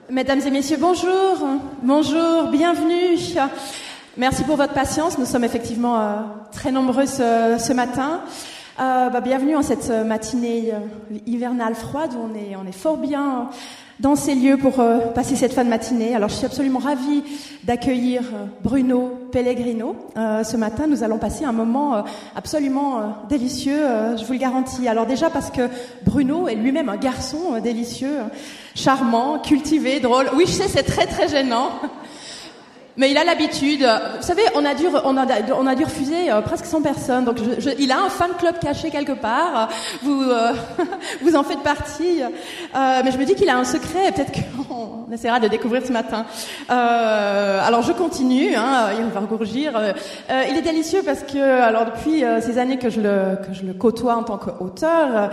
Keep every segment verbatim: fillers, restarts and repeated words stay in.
Mesdames et messieurs, bonjour, bonjour, bienvenue. Merci pour votre patience, nous sommes effectivement euh, très nombreux ce, ce matin. Euh, bah, bienvenue en cette matinée euh, hivernale froide où on est, on est fort bien dans ces lieux pour euh, passer cette fin de matinée. Alors je suis absolument ravie d'accueillir euh, Bruno Pellegrino. Euh, ce matin, nous allons passer un moment euh, absolument euh, délicieux, euh, je vous le garantis. Alors déjà parce que Bruno est lui-même un garçon euh, délicieux, euh, charmant, cultivé, drôle. Oui, je sais, c'est très très gênant. Mais il a l'habitude. Vous savez, on a dû, on a, on a dû refuser euh, presque cent personnes. Donc, je, je, il a un fan club caché quelque part. Vous, euh, vous en faites partie. Euh, mais je me dis qu'il a un secret. Peut-être qu'on essaiera de découvrir ce matin. Euh, alors, je continue. Hein, il va rougir. Euh, il est délicieux parce que, alors depuis euh, ces années que je le, que je le côtoie en tant qu'auteur,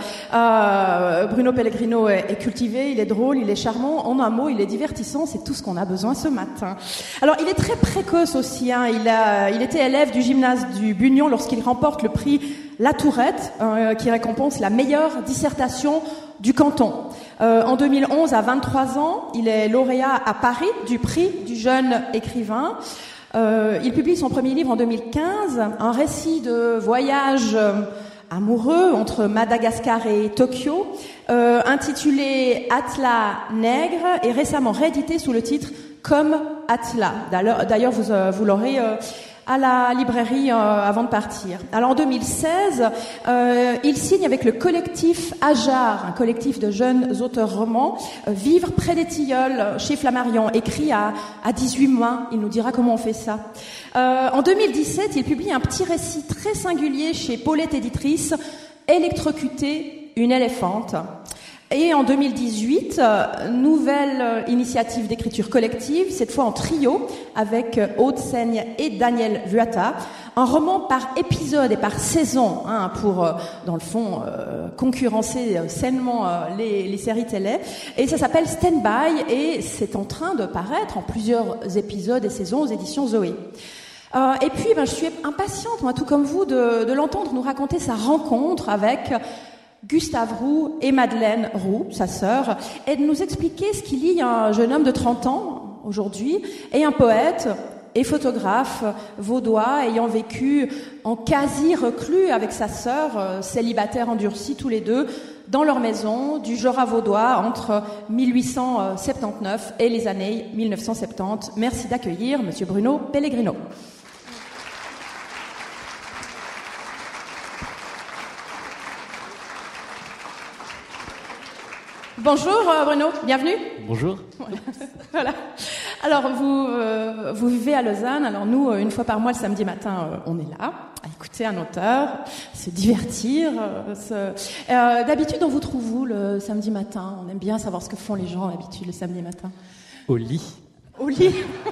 euh, Bruno Pellegrino est, est cultivé, il est drôle, il est charmant. En un mot, il est divertissant. C'est tout ce qu'on a besoin ce matin. Alors, il est très précoce aussi. Hein. Il, a, il était élève du gymnase du Bugnon lorsqu'il remporte le prix La Tourette, euh, qui récompense la meilleure dissertation du canton. Euh, en deux mille onze, à vingt-trois ans, il est lauréat à Paris du prix du jeune écrivain. Euh, il publie son premier livre en deux mille quinze, un récit de voyage euh, amoureux entre Madagascar et Tokyo, euh, intitulé Atlas Nègre et récemment réédité sous le titre Comme Atlas. D'ailleurs, vous, euh, vous l'aurez euh, à la librairie euh, avant de partir. Alors en deux mille seize, euh, il signe avec le collectif Ajar, un collectif de jeunes auteurs romans, euh, Vivre près des tilleuls chez Flammarion, écrit à, à dix-huit mains. Il nous dira comment on fait ça. Euh, en deux mille dix-sept, il publie un petit récit très singulier chez Paulette Éditrice, Électrocuter une éléphante. Et en deux mille dix-huit, euh, nouvelle euh, initiative d'écriture collective, cette fois en trio, avec euh, Aude Seigne et Daniel Vuata, un roman par épisode et par saison, hein, pour, euh, dans le fond, euh, concurrencer euh, sainement euh, les, les séries télé. Et ça s'appelle Stand By, et c'est en train de paraître en plusieurs épisodes et saisons aux éditions Zoé. Euh, et puis, ben, je suis impatiente, moi, tout comme vous, de, de l'entendre nous raconter sa rencontre avec Gustave Roux et Madeleine Roux, sa sœur, et de nous expliquer ce qui lie un jeune homme de trente ans, aujourd'hui, et un poète et photographe vaudois ayant vécu en quasi-reclus avec sa sœur, euh, célibataire endurcis tous les deux, dans leur maison du Jorat vaudois entre mille huit cent soixante-dix-neuf et les années mille neuf cent soixante-dix. Merci d'accueillir Monsieur Bruno Pellegrino. Bonjour Bruno, bienvenue. Bonjour. Voilà. Voilà. Alors vous euh, vous vivez à Lausanne. Alors nous, une fois par mois le samedi matin, euh, on est là à écouter un auteur, se divertir. Euh, se... Euh, d'habitude, on vous trouve où le samedi matin? On aime bien savoir ce que font les gens d'habitude le samedi matin. Au lit. Au lit.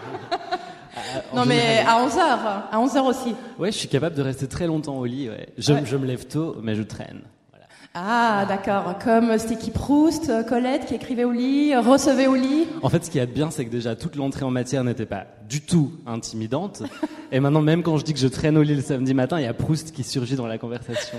euh, non mais à onze heures, à onze heures aussi. Ouais, je suis capable de rester très longtemps au lit. Ouais. Je, ouais. je me lève tôt, mais je traîne. Ah, d'accord. Comme c'était qui Proust, Colette qui écrivait au lit, recevait au lit. En fait, ce qu'il y a de bien, c'est que déjà, toute l'entrée en matière n'était pas du tout intimidante. Et maintenant, même quand je dis que je traîne au lit le samedi matin, il y a Proust qui surgit dans la conversation.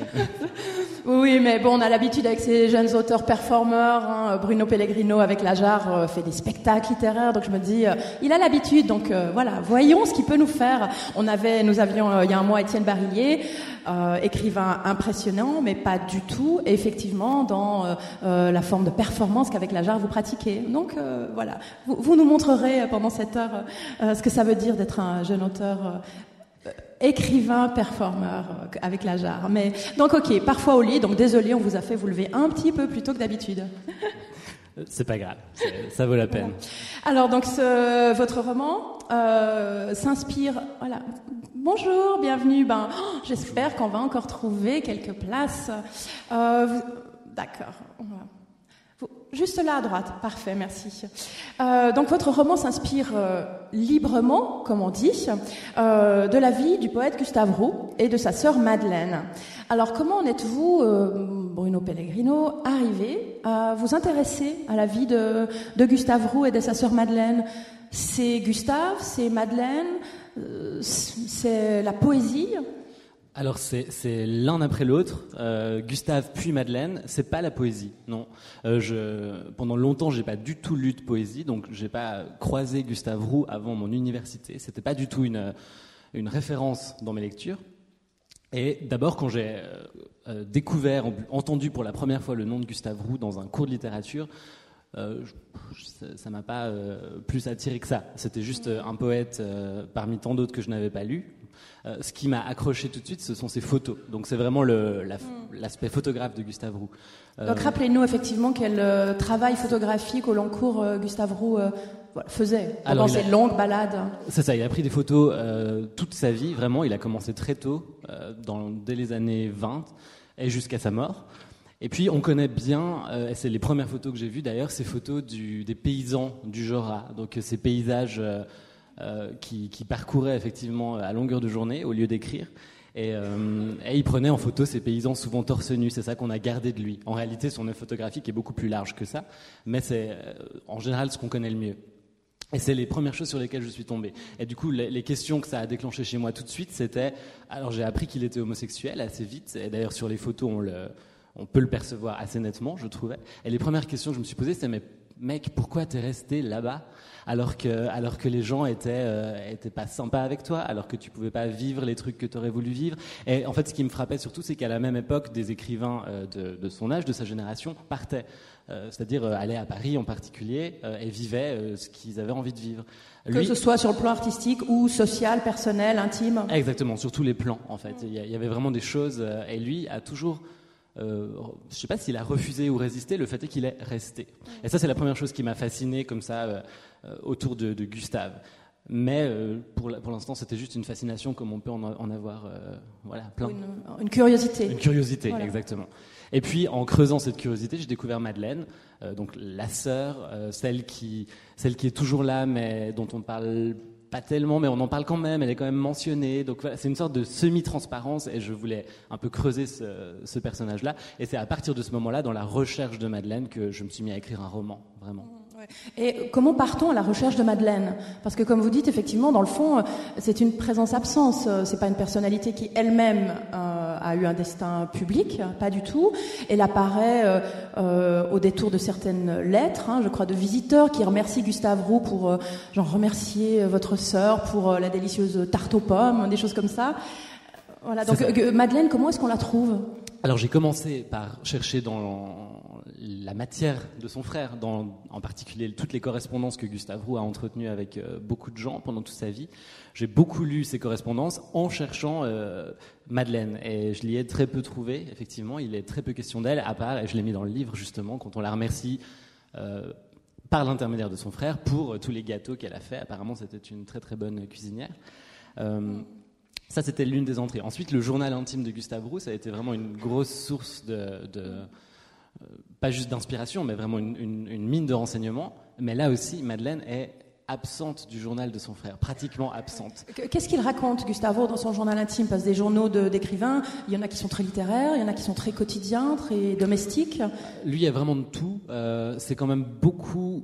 Oui, mais bon, on a l'habitude avec ces jeunes auteurs performeurs. Hein. Bruno Pellegrino, avec l'Ajar, euh, fait des spectacles littéraires. Donc je me dis, euh, il a l'habitude. Donc euh, voilà, voyons ce qu'il peut nous faire. On avait, nous avions, euh, il y a un mois, Étienne Barillier, euh, écrivain impressionnant, mais pas du tout, effectivement, dans euh, euh, la forme de performance qu'avec l'Ajar vous pratiquez. Donc euh, voilà, vous, vous nous montrerez euh, pendant cette heure euh, ce que ça veut dire d'être un jeune auteur euh, écrivain, performeur euh, avec l'Ajar. Mais donc ok, parfois au lit. Donc désolé, on vous a fait vous lever un petit peu plus tôt que d'habitude. C'est pas grave, c'est, ça vaut la peine. Alors donc ce, votre roman euh, s'inspire. Voilà. Bonjour, bienvenue. Ben, oh, j'espère qu'on va encore trouver quelques places. Euh, vous, d'accord. On va. Juste là à droite, parfait, merci. Euh, donc votre roman s'inspire euh, librement, comme on dit, euh, de la vie du poète Gustave Roux et de sa sœur Madeleine. Alors comment en êtes-vous, euh, Bruno Pellegrino, arrivé à vous intéresser à la vie de, de Gustave Roux et de sa sœur Madeleine? C'est Gustave, c'est Madeleine, euh, c'est la poésie? Alors c'est, c'est l'un après l'autre, euh, Gustave puis Madeleine, c'est pas la poésie, non. Euh, je, pendant longtemps j'ai pas du tout lu de poésie, donc j'ai pas croisé Gustave Roux avant mon université, c'était pas du tout une, une référence dans mes lectures. Et d'abord quand j'ai euh, découvert, entendu pour la première fois le nom de Gustave Roux dans un cours de littérature, euh, je, ça m'a pas euh, plus attiré que ça. C'était juste euh, un poète euh, parmi tant d'autres que je n'avais pas lu. Euh, ce qui m'a accroché tout de suite, ce sont ses photos. Donc c'est vraiment le, la, l'aspect photographe de Gustave Roux. Euh... Donc rappelez-nous effectivement quel euh, travail photographique au long cours euh, Gustave Roux euh, voilà, faisait pendant Alors, ses a... longues balades. C'est ça, il a pris des photos euh, toute sa vie, vraiment. Il a commencé très tôt, euh, dans, dès les années vingt, et jusqu'à sa mort. Et puis on connaît bien, euh, et c'est les premières photos que j'ai vues d'ailleurs, ces photos du, des paysans du Jorat. Donc ces paysages... Euh, Euh, qui, qui parcourait effectivement à longueur de journée au lieu d'écrire et, euh, et il prenait en photo ces paysans souvent torse nu, c'est ça qu'on a gardé de lui. En réalité son œuvre photographique est beaucoup plus large que ça, mais c'est euh, en général ce qu'on connaît le mieux. Et c'est les premières choses sur lesquelles je suis tombé. Et du coup, les, les questions que ça a déclenché chez moi tout de suite, c'était... Alors j'ai appris qu'il était homosexuel assez vite, et d'ailleurs sur les photos on, le, on peut le percevoir assez nettement, je trouvais. Et les premières questions que je me suis posées, c'était mais mec, pourquoi t'es resté là-bas alors que, alors que les gens étaient, euh, étaient pas sympas avec toi, alors que tu pouvais pas vivre les trucs que t'aurais voulu vivre. Et en fait, ce qui me frappait surtout, c'est qu'à la même époque, des écrivains euh, de, de son âge, de sa génération, partaient. Euh, c'est-à-dire euh, allaient à Paris en particulier euh, et vivaient euh, ce qu'ils avaient envie de vivre. Que Lui, ce soit sur le plan artistique ou social, personnel, intime. Exactement, sur tous les plans en fait. Il y, y avait vraiment des choses, euh, et lui a toujours... Euh, je ne sais pas s'il a refusé ou résisté, le fait est qu'il est resté. Et ça, c'est la première chose qui m'a fasciné comme ça euh, euh, autour de, de Gustave. Mais euh, pour, la, pour l'instant, c'était juste une fascination comme on peut en, en avoir euh, voilà, plein. Une, une curiosité. Une curiosité, voilà. Exactement. Et puis, en creusant cette curiosité, j'ai découvert Madeleine, euh, donc la sœur, euh, celle qui, celle qui est toujours là, mais dont on parle pas tellement, mais on en parle quand même, elle est quand même mentionnée. Donc voilà, c'est une sorte de semi-transparence et je voulais un peu creuser ce, ce personnage-là. Et c'est à partir de ce moment-là, dans la recherche de Madeleine, que je me suis mis à écrire un roman, vraiment. Et comment partons à la recherche de Madeleine ? Parce que comme vous dites, effectivement, dans le fond, c'est une présence-absence. C'est pas une personnalité qui elle-même euh, a eu un destin public, pas du tout. Elle apparaît euh, euh, au détour de certaines lettres, hein, je crois, de visiteurs qui remercient Gustave Roux pour, euh, genre, remercier votre sœur pour euh, la délicieuse tarte aux pommes, des choses comme ça. Voilà. Donc euh, Madeleine, comment est-ce qu'on la trouve ? Alors j'ai commencé par chercher dans la matière de son frère, dans, en particulier toutes les correspondances que Gustave Roux a entretenues avec euh, beaucoup de gens pendant toute sa vie. J'ai beaucoup lu ces correspondances en cherchant euh, Madeleine, et je l'y ai très peu trouvé, effectivement, il est très peu question d'elle, à part, et je l'ai mis dans le livre justement, quand on la remercie euh, par l'intermédiaire de son frère pour euh, tous les gâteaux qu'elle a fait. Apparemment c'était une très très bonne cuisinière. Euh, ça c'était l'une des entrées. Ensuite le journal intime de Gustave Roux, ça a été vraiment une grosse source de... de Euh, pas juste d'inspiration, mais vraiment une, une, une mine de renseignements. Mais là aussi, Madeleine est absente du journal de son frère, pratiquement absente. Qu'est-ce qu'il raconte, Gustave Roux, dans son journal intime ? Parce que des journaux de, d'écrivains, il y en a qui sont très littéraires, il y en a qui sont très quotidiens, très domestiques. Lui, il y a vraiment de tout. Euh, c'est quand même beaucoup...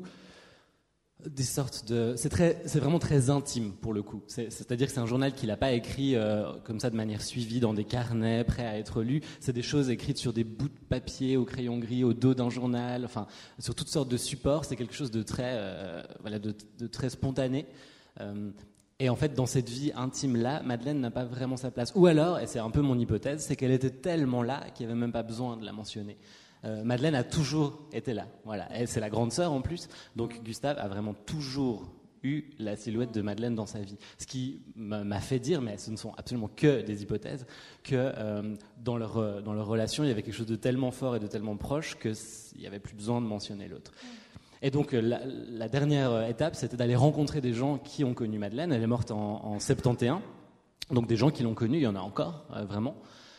des sortes de... C'est, très, c'est vraiment très intime, pour le coup. C'est, c'est-à-dire que c'est un journal qu'il n'a pas écrit euh, comme ça de manière suivie, dans des carnets, prêts à être lus. C'est des choses écrites sur des bouts de papier, au crayon gris, au dos d'un journal, enfin, sur toutes sortes de supports. C'est quelque chose de très, euh, voilà, de, de très spontané. Euh, et en fait, dans cette vie intime-là, Madeleine n'a pas vraiment sa place. Ou alors, et c'est un peu mon hypothèse, c'est qu'elle était tellement là qu'il n'y avait même pas besoin de la mentionner. Euh, Madeleine a toujours été là, voilà. Elle, c'est la grande sœur en plus, donc Gustave a vraiment toujours eu la silhouette de Madeleine dans sa vie. Ce qui m'a fait dire, mais ce ne sont absolument que des hypothèses, que euh, dans, leur, dans leur relation, il y avait quelque chose de tellement fort et de tellement proche qu'il n'y avait plus besoin de mentionner l'autre. Et donc la, la dernière étape, c'était d'aller rencontrer des gens qui ont connu Madeleine. Elle est morte en, en soixante et onze, donc des gens qui l'ont connue, il y en a encore, euh, vraiment.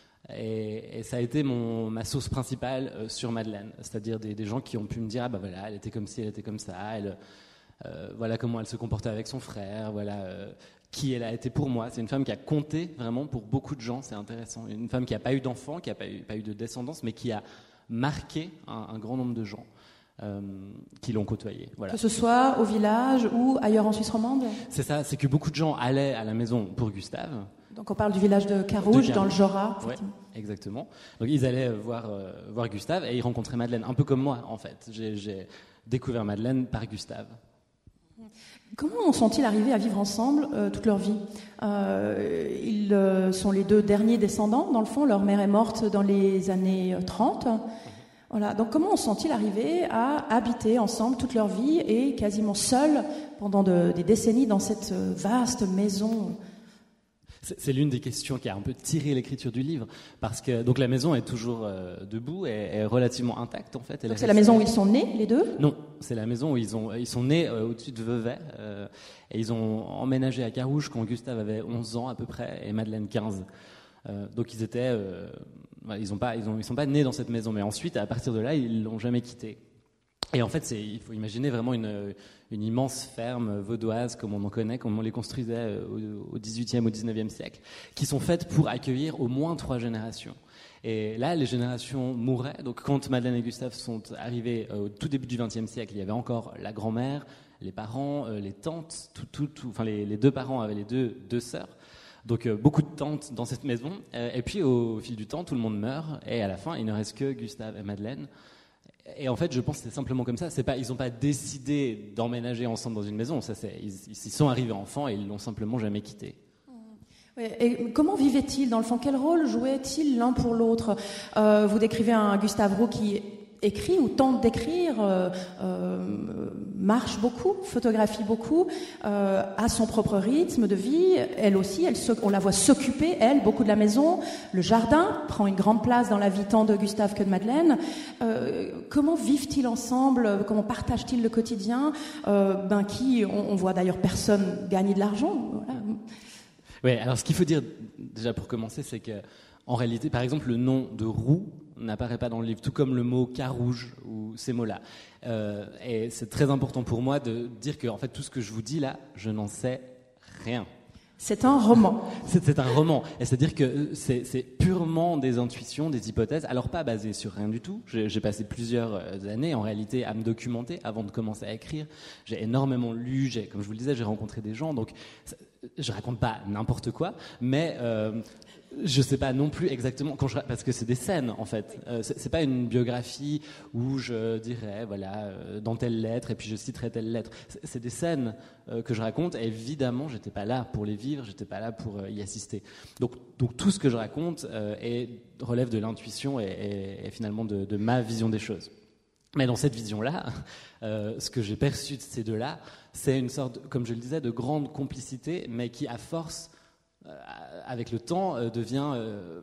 Et, et ça a été mon, ma source principale euh, sur Madeleine, c'est-à-dire des, des gens qui ont pu me dire ah bah voilà, elle était comme ci, elle était comme ça, elle, euh, voilà comment elle se comportait avec son frère, voilà euh, qui elle a été pour moi. C'est une femme qui a compté vraiment pour beaucoup de gens, c'est intéressant. Une femme qui n'a pas eu d'enfants, qui n'a pas eu, pas eu de descendance, mais qui a marqué un, un grand nombre de gens euh, qui l'ont côtoyée. Voilà. Que ce soit au village ou ailleurs en Suisse romande ? C'est ça, c'est que beaucoup de gens allaient à la maison pour Gustave. Donc on parle du village de Carouge, de dans le Jura. Ouais, exactement. Donc ils allaient voir, euh, voir Gustave et ils rencontraient Madeleine, un peu comme moi en fait. J'ai, j'ai découvert Madeleine par Gustave. Comment sont-ils arrivés à vivre ensemble euh, toute leur vie ? euh, Ils euh, sont les deux derniers descendants, dans le fond. Leur mère est morte dans les années trente. Voilà. Donc comment sont-ils arrivés à habiter ensemble toute leur vie et quasiment seuls pendant de, des décennies dans cette vaste maison ? C'est, c'est l'une des questions qui a un peu tiré l'écriture du livre, parce que donc la maison est toujours euh, debout et est relativement intacte en fait. Elle donc est c'est la maison où ils sont nés, les deux ? Non, c'est la maison où ils ont ils sont nés euh, au-dessus de Vevey euh, et ils ont emménagé à Carouge quand Gustave avait onze ans à peu près et Madeleine quinze. Euh, donc ils étaient euh, ils ont pas ils ont ils sont pas nés dans cette maison, mais ensuite à partir de là ils l'ont jamais quittée. Et en fait, c'est, il faut imaginer vraiment une, une immense ferme vaudoise, comme on en connaît, comme on les construisait au, au dix-huitième, au dix-neuvième siècle, qui sont faites pour accueillir au moins trois générations. Et là, les générations mouraient. Donc, quand Madeleine et Gustave sont arrivés au tout début du vingtième siècle, il y avait encore la grand-mère, les parents, les tantes, tout, tout, tout, enfin les, les deux parents avaient les deux, deux sœurs. Donc euh, beaucoup de tantes dans cette maison. Euh, et puis, au, au fil du temps, tout le monde meurt. Et à la fin, il ne reste que Gustave et Madeleine. Et en fait, je pense que c'est simplement comme ça. C'est pas, ils n'ont pas décidé d'emménager ensemble dans une maison. Ça, c'est, ils, ils sont arrivés enfants et ils l'ont simplement jamais quitté. Et comment vivaient-ils dans le fond ? Quel rôle jouaient-ils l'un pour l'autre ? euh, Vous décrivez un Gustave Roux qui écrit ou tente d'écrire, euh, euh, marche beaucoup, photographie beaucoup, euh, a son propre rythme de vie. Elle aussi, elle se, on la voit s'occuper, elle, beaucoup de la maison. Le jardin prend une grande place dans la vie tant de Gustave que de Madeleine. Euh, comment vivent-ils ensemble ? Comment partagent-ils le quotidien ? euh, ben, qui, on, on voit d'ailleurs personne gagner de l'argent. Voilà. Oui, alors ce qu'il faut dire déjà pour commencer, c'est que en réalité, par exemple, le nom de Roux n'apparaît pas dans le livre, tout comme le mot Carouge ou ces mots-là. Euh, et c'est très important pour moi de dire que en fait, tout ce que je vous dis là, je n'en sais rien. C'est un roman. C'est, c'est un roman. Et c'est-à-dire que c'est, c'est purement des intuitions, des hypothèses, alors pas basées sur rien du tout. J'ai, j'ai passé plusieurs années, en réalité, à me documenter avant de commencer à écrire. J'ai énormément lu, j'ai, comme je vous le disais, j'ai rencontré des gens, donc je raconte pas n'importe quoi, mais euh, je sais pas non plus exactement quand je, parce que c'est des scènes en fait. Euh, c'est, c'est pas une biographie où je dirais voilà euh, dans telle lettre et puis je citerai telle lettre. C'est, c'est des scènes euh, que je raconte. Et évidemment, j'étais pas là pour les vivre, j'étais pas là pour euh, y assister. Donc, donc tout ce que je raconte euh, est, relève de l'intuition et, et, et finalement de, de ma vision des choses. Mais dans cette vision-là, euh, ce que j'ai perçu de ces deux-là, c'est une sorte, comme je le disais, de grande complicité, mais qui, à force, euh, avec le temps, euh, devient euh,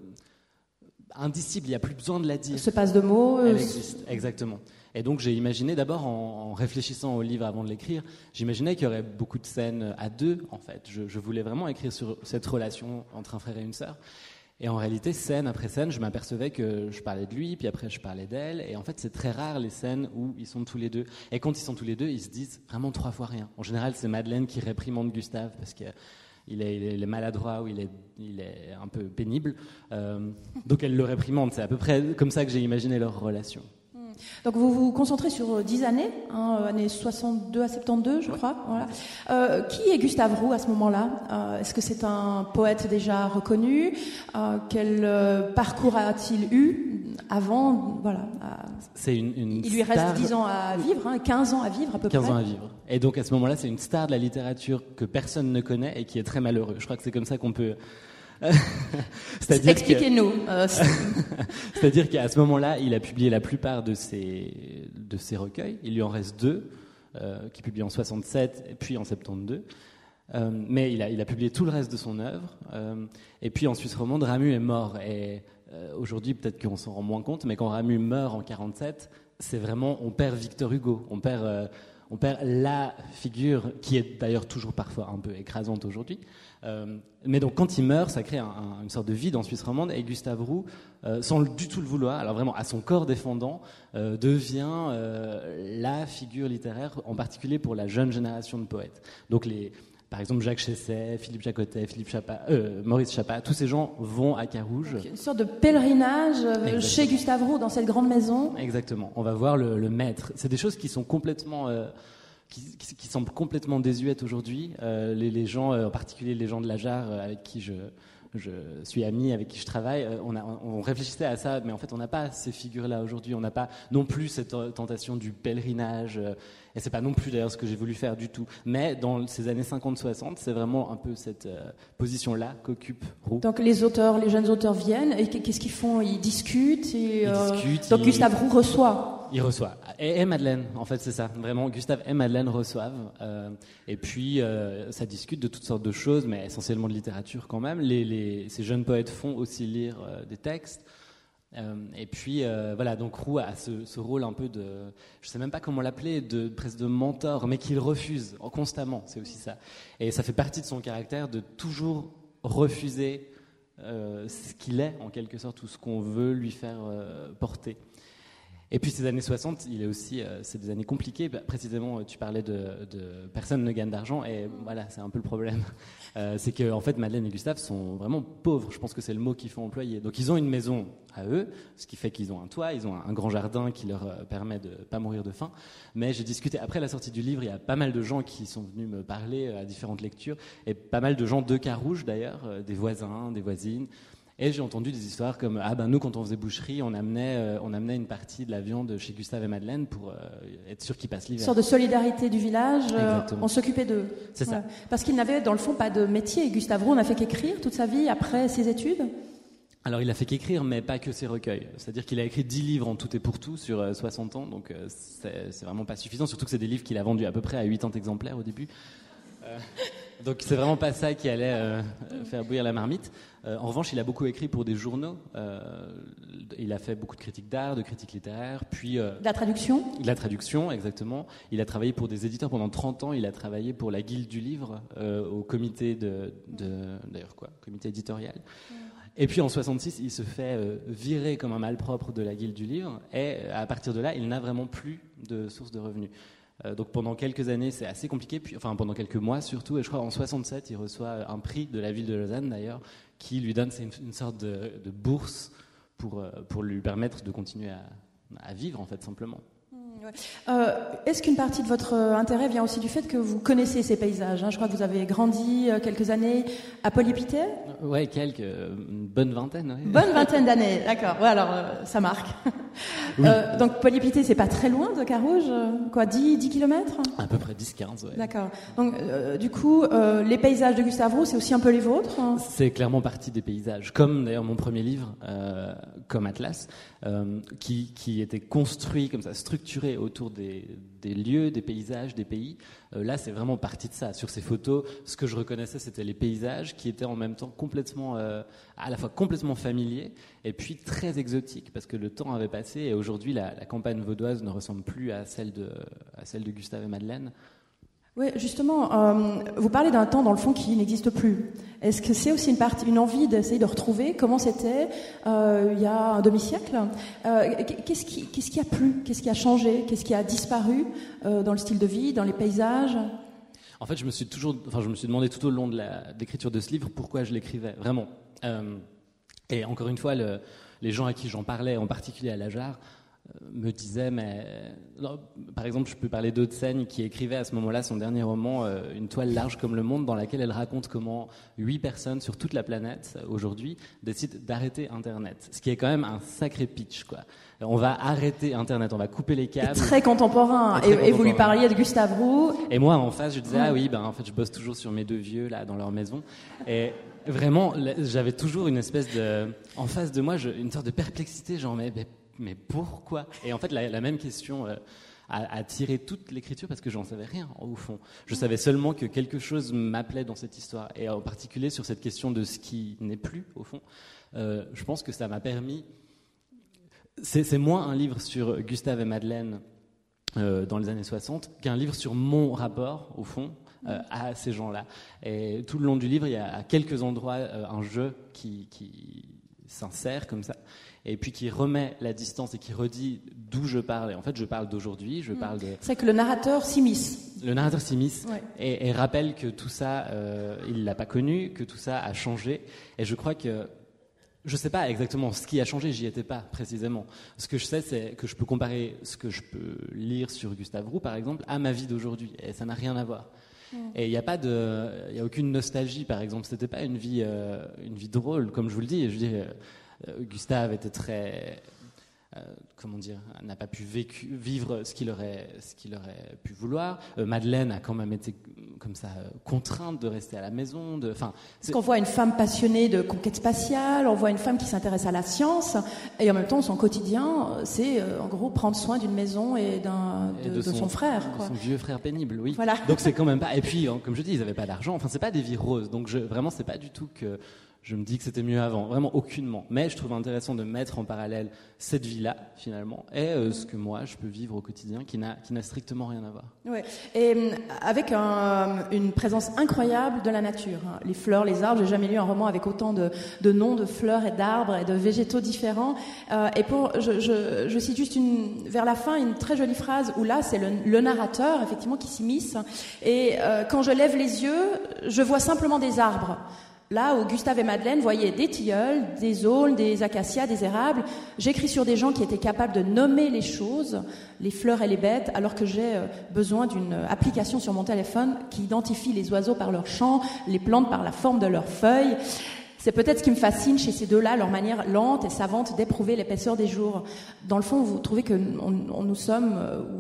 indicible. Il n'y a plus besoin de la dire. Se passe de mots. Elle existe, exactement. Et donc j'ai imaginé, d'abord en, en réfléchissant au livre avant de l'écrire, j'imaginais qu'il y aurait beaucoup de scènes à deux, en fait. Je, je voulais vraiment écrire sur cette relation entre un frère et une sœur. Et en réalité, scène après scène, je m'apercevais que je parlais de lui, puis après je parlais d'elle. Et en fait, c'est très rare les scènes où ils sont tous les deux. Et quand ils sont tous les deux, ils se disent vraiment trois fois rien. En général, c'est Madeleine qui réprimande Gustave parce que il est, il est maladroit ou il est, il est un peu pénible. Euh, donc elle le réprimande. C'est à peu près comme ça que j'ai imaginé leur relation. Donc vous vous concentrez sur dix années, hein, années soixante-deux à soixante-douze, je crois. Voilà. Euh, qui est Gustave Roux à ce moment-là ? euh, Est-ce que c'est un poète déjà reconnu ? euh, Quel euh, parcours a-t-il eu avant ? Voilà. Euh, c'est une, une il lui reste star... dix ans à vivre, hein, quinze ans à vivre à peu quinze près. ans à vivre. Et donc à ce moment-là, c'est une star de la littérature que personne ne connaît et qui est très malheureux. Je crois que c'est comme ça qu'on peut... C'est-à-dire Expliquez-nous. Que... Euh, C'est-à-dire qu'à ce moment-là, il a publié la plupart de ses, de ses recueils. Il lui en reste deux, euh, qui publient en soixante-sept et puis en soixante-douze. Euh, mais il a, il a publié tout le reste de son œuvre. Euh, et puis en Suisse romande, Ramu est mort. Et euh, aujourd'hui, peut-être qu'on s'en rend moins compte, mais quand Ramu meurt en quarante-sept, c'est vraiment, on perd Victor Hugo. On perd, euh, on perd la figure qui est d'ailleurs toujours parfois un peu écrasante aujourd'hui. Euh, mais donc quand il meurt, ça crée un, un, une sorte de vide en Suisse romande, et Gustave Roux, euh, sans du tout le vouloir, alors vraiment à son corps défendant, euh, devient euh, la figure littéraire, en particulier pour la jeune génération de poètes. Donc les, par exemple Jacques Chesset, Philippe Jacotet, Philippe Chapa, euh, Maurice Chapa, tous ces gens vont à Carouge. Donc, une sorte de pèlerinage Exactement. Chez Gustave Roux, dans cette grande maison. Exactement, on va voir le, le maître. C'est des choses qui sont complètement... Euh, Qui, qui, qui semble complètement désuète aujourd'hui. Euh, les, les gens, euh, en particulier les gens de la Jarre euh, avec qui je, je suis ami, avec qui je travaille, euh, on, a, on réfléchissait à ça, mais en fait on n'a pas ces figures-là aujourd'hui, on n'a pas non plus cette tentation du pèlerinage, euh, et c'est pas non plus d'ailleurs ce que j'ai voulu faire du tout. Mais dans ces années cinquante soixante, c'est vraiment un peu cette euh, position-là qu'occupe Roux. Donc les auteurs, les jeunes auteurs viennent, et qu'est-ce qu'ils font? Ils discutent, et, Ils euh, discutent. donc ils... Gustave Roux reçoit. Il reçoit. Et, et Madeleine, en fait, c'est ça. Vraiment, Gustave et Madeleine reçoivent. Euh, et puis, euh, ça discute de toutes sortes de choses, mais essentiellement de littérature quand même. Les, les, ces jeunes poètes font aussi lire euh, des textes. Euh, et puis, euh, voilà, donc Roux a ce, ce rôle un peu de, je sais même pas comment l'appeler, de presque de mentor, mais qu'il refuse constamment. C'est aussi ça. Et ça fait partie de son caractère de toujours refuser euh, ce qu'il est, en quelque sorte, ou ce qu'on veut lui faire euh, porter. Et puis ces années soixante, il est aussi, euh, c'est des années compliquées. Bah, précisément, tu parlais de, de personne ne gagne d'argent, et voilà, c'est un peu le problème. Euh, c'est que en fait, Madeleine et Gustave sont vraiment pauvres. Je pense que c'est le mot qu'il faut employer. Donc ils ont une maison à eux, ce qui fait qu'ils ont un toit, ils ont un, un grand jardin qui leur euh, permet de pas mourir de faim. Mais j'ai discuté après la sortie du livre, il y a pas mal de gens qui sont venus me parler à différentes lectures, et pas mal de gens de Carouge d'ailleurs, euh, des voisins, des voisines. Et j'ai entendu des histoires comme ah ben nous quand on faisait boucherie on amenait euh, on amenait une partie de la viande chez Gustave et Madeleine pour euh, être sûr qu'ils passent l'hiver. Une sorte de solidarité du village. Euh, on s'occupait d'eux. C'est ça. Ouais. Parce qu'il n'avait dans le fond pas de métier. Gustave Roux n'a fait qu'écrire toute sa vie après ses études. Alors il a fait qu'écrire, mais pas que ses recueils. C'est-à-dire qu'il a écrit dix livres en tout et pour tout sur euh, soixante ans, donc euh, c'est, c'est vraiment pas suffisant. Surtout que c'est des livres qu'il a vendus à peu près à quatre-vingts exemplaires au début. Euh, donc c'est vraiment pas ça qui allait euh, faire bouillir la marmite. Euh, en revanche, il a beaucoup écrit pour des journaux. Euh, il a fait beaucoup de critiques d'art, de critiques littéraires, puis euh, de la traduction. De la traduction, exactement. Il a travaillé pour des éditeurs pendant trente ans. Il a travaillé pour la Guilde du Livre, euh, au comité de, de, d'ailleurs quoi, comité éditorial. Ouais. Et puis en soixante-six, il se fait euh, virer comme un malpropre de la Guilde du Livre, et à partir de là, il n'a vraiment plus de source de revenus. Euh, donc pendant quelques années, c'est assez compliqué, puis, enfin pendant quelques mois surtout, et je crois en soixante-sept, il reçoit un prix de la ville de Lausanne d'ailleurs, qui lui donne c'est une, une sorte de, de bourse pour, euh, pour lui permettre de continuer à, à vivre en fait simplement. Euh, est-ce qu'une partie de votre intérêt vient aussi du fait que vous connaissez ces paysages, hein? Je crois que vous avez grandi euh, quelques années à Polypité. Oui, quelques, une bonne vingtaine. Ouais. Bonne vingtaine d'années, d'accord. Ouais, alors euh, ça marque. Oui. Euh, donc Polypité, c'est pas très loin de Carouge, quoi, dix kilomètres? À peu près dix quinze, ouais. D'accord. Donc euh, du coup, euh, les paysages de Gustave Roux, c'est aussi un peu les vôtres, hein? C'est clairement partie des paysages, comme d'ailleurs mon premier livre, euh, comme Atlas, euh, qui, qui était construit comme ça, structuré autour des, des lieux, des paysages, des pays. Euh, là, c'est vraiment partie de ça. Sur ces photos, ce que je reconnaissais, c'était les paysages qui étaient en même temps complètement, euh, à la fois complètement familiers et puis très exotiques, parce que le temps avait passé et aujourd'hui, la, la campagne vaudoise ne ressemble plus à celle de, à celle de Gustave et Madeleine. Oui, justement, euh, vous parlez d'un temps dans le fond qui n'existe plus. Est-ce que c'est aussi une partie, une envie d'essayer de retrouver comment c'était euh, il y a un demi-siècle? euh, Qu'est-ce qui, qu'est-ce qui a plu? Qu'est-ce qui a changé? Qu'est-ce qui a disparu euh, dans le style de vie, dans les paysages? En fait, je me suis toujours, enfin, je me suis demandé tout au long de, la, de l'écriture de ce livre pourquoi je l'écrivais, vraiment. Euh, et encore une fois, le, les gens à qui j'en parlais, en particulier à Lajar, me disait, mais non, par exemple, je peux parler d'Aude-Seigne qui écrivait à ce moment-là son dernier roman, euh, Une toile large comme le monde, dans laquelle elle raconte comment huit personnes sur toute la planète aujourd'hui décident d'arrêter Internet, ce qui est quand même un sacré pitch, quoi. On va arrêter Internet, on va couper les câbles. Et très contemporain. Et, très et, contemporain. Et vous lui parliez de Gustave Roux. Et moi, en face, je disais, mmh. ah oui, ben en fait, je bosse toujours sur mes deux vieux là dans leur maison. Et vraiment, j'avais toujours une espèce de, en face de moi, je, une sorte de perplexité, genre mais, mais Mais pourquoi? Et en fait, la, la même question euh, a, a tiré toute l'écriture parce que j'en savais rien au fond. Je savais seulement que quelque chose m'appelait dans cette histoire, et en particulier sur cette question de ce qui n'est plus au fond. Euh, je pense que ça m'a permis. C'est, c'est moins un livre sur Gustave et Madeleine euh, dans les années soixante qu'un livre sur mon rapport au fond euh, à ces gens-là. Et tout le long du livre, il y a à quelques endroits euh, un jeu qui, qui s'insère comme ça, et puis qui remet la distance et qui redit d'où je parle. Et en fait, je parle d'aujourd'hui, je mmh. parle de... C'est que le narrateur s'immisce. Le narrateur s'immisce, ouais. et, et rappelle que tout ça, euh, il l'a pas connu, que tout ça a changé. Et je crois que... Je sais pas exactement ce qui a changé, j'y étais pas précisément. Ce que je sais, c'est que je peux comparer ce que je peux lire sur Gustave Roux, par exemple, à ma vie d'aujourd'hui. Et ça n'a rien à voir. Mmh. Et il n'y a pas de, il y a aucune nostalgie, par exemple. C'était pas une vie, euh, une vie drôle, comme je vous le dis. Je dis, euh, Gustave était très, euh, comment dire, n'a pas pu vécu, vivre ce qu'il aurait, ce qu'il aurait pu vouloir. Euh, Madeleine a quand même été comme ça contrainte de rester à la maison. De, enfin, parce qu'on voit une femme passionnée de conquête spatiale, on voit une femme qui s'intéresse à la science, et en même temps son quotidien, c'est euh, en gros prendre soin d'une maison et, d'un, de, et de, de son, son frère, quoi. Son vieux frère pénible, oui. Voilà. Donc c'est quand même pas. Et puis, comme je dis, ils n'avaient pas d'argent. Enfin, c'est pas des vies roses. Donc je, vraiment, c'est pas du tout que je me dis que c'était mieux avant, vraiment aucunement. Mais je trouve intéressant de mettre en parallèle cette vie-là, finalement, et euh, ce que moi, je peux vivre au quotidien, qui n'a, qui n'a strictement rien à voir. Ouais. Et avec un, une présence incroyable de la nature. Hein. Les fleurs, les arbres, j'ai jamais lu un roman avec autant de, de noms de fleurs et d'arbres et de végétaux différents. Euh, et pour, je, je, je cite juste une, vers la fin une très jolie phrase où là, c'est le, le narrateur, effectivement, qui s'immisce. Et euh, quand je lève les yeux, je vois simplement des arbres. Là où Gustave et Madeleine voyaient des tilleuls, des aulnes, des acacias, des érables, j'écris sur des gens qui étaient capables de nommer les choses, les fleurs et les bêtes, alors que j'ai besoin d'une application sur mon téléphone qui identifie les oiseaux par leur chant, les plantes par la forme de leurs feuilles. C'est peut-être ce qui me fascine chez ces deux-là, leur manière lente et savante d'éprouver l'épaisseur des jours. Dans le fond, vous trouvez que on, on nous sommes,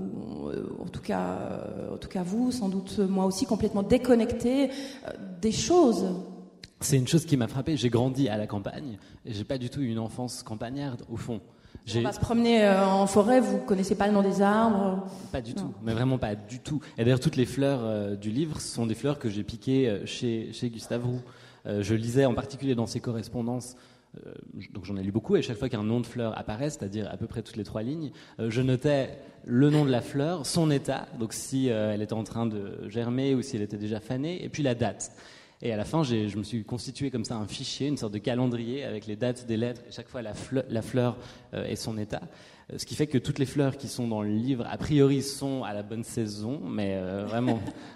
ou en tout cas, en tout cas vous, sans doute moi aussi, complètement déconnectés des choses. C'est une chose qui m'a frappé. J'ai grandi à la campagne et j'ai pas du tout eu une enfance campagnarde au fond. J'ai... On va se promener en forêt, vous connaissez pas le nom des arbres? Pas du non. tout, mais vraiment pas du tout. Et d'ailleurs, toutes les fleurs euh, du livre sont des fleurs que j'ai piquées euh, chez, chez Gustave Roux. Euh, je lisais en particulier dans ses correspondances, euh, donc j'en ai lu beaucoup, et chaque fois qu'un nom de fleur apparaît, c'est-à-dire à peu près toutes les trois lignes, euh, je notais le nom de la fleur, son état, donc si euh, elle était en train de germer ou si elle était déjà fanée, et puis la date. Et à la fin, j'ai, je me suis constitué comme ça un fichier, une sorte de calendrier avec les dates des lettres et chaque fois la, fleur, la fleur euh, et son état. Euh, ce qui fait que toutes les fleurs qui sont dans le livre, a priori, sont à la bonne saison, mais euh, vraiment,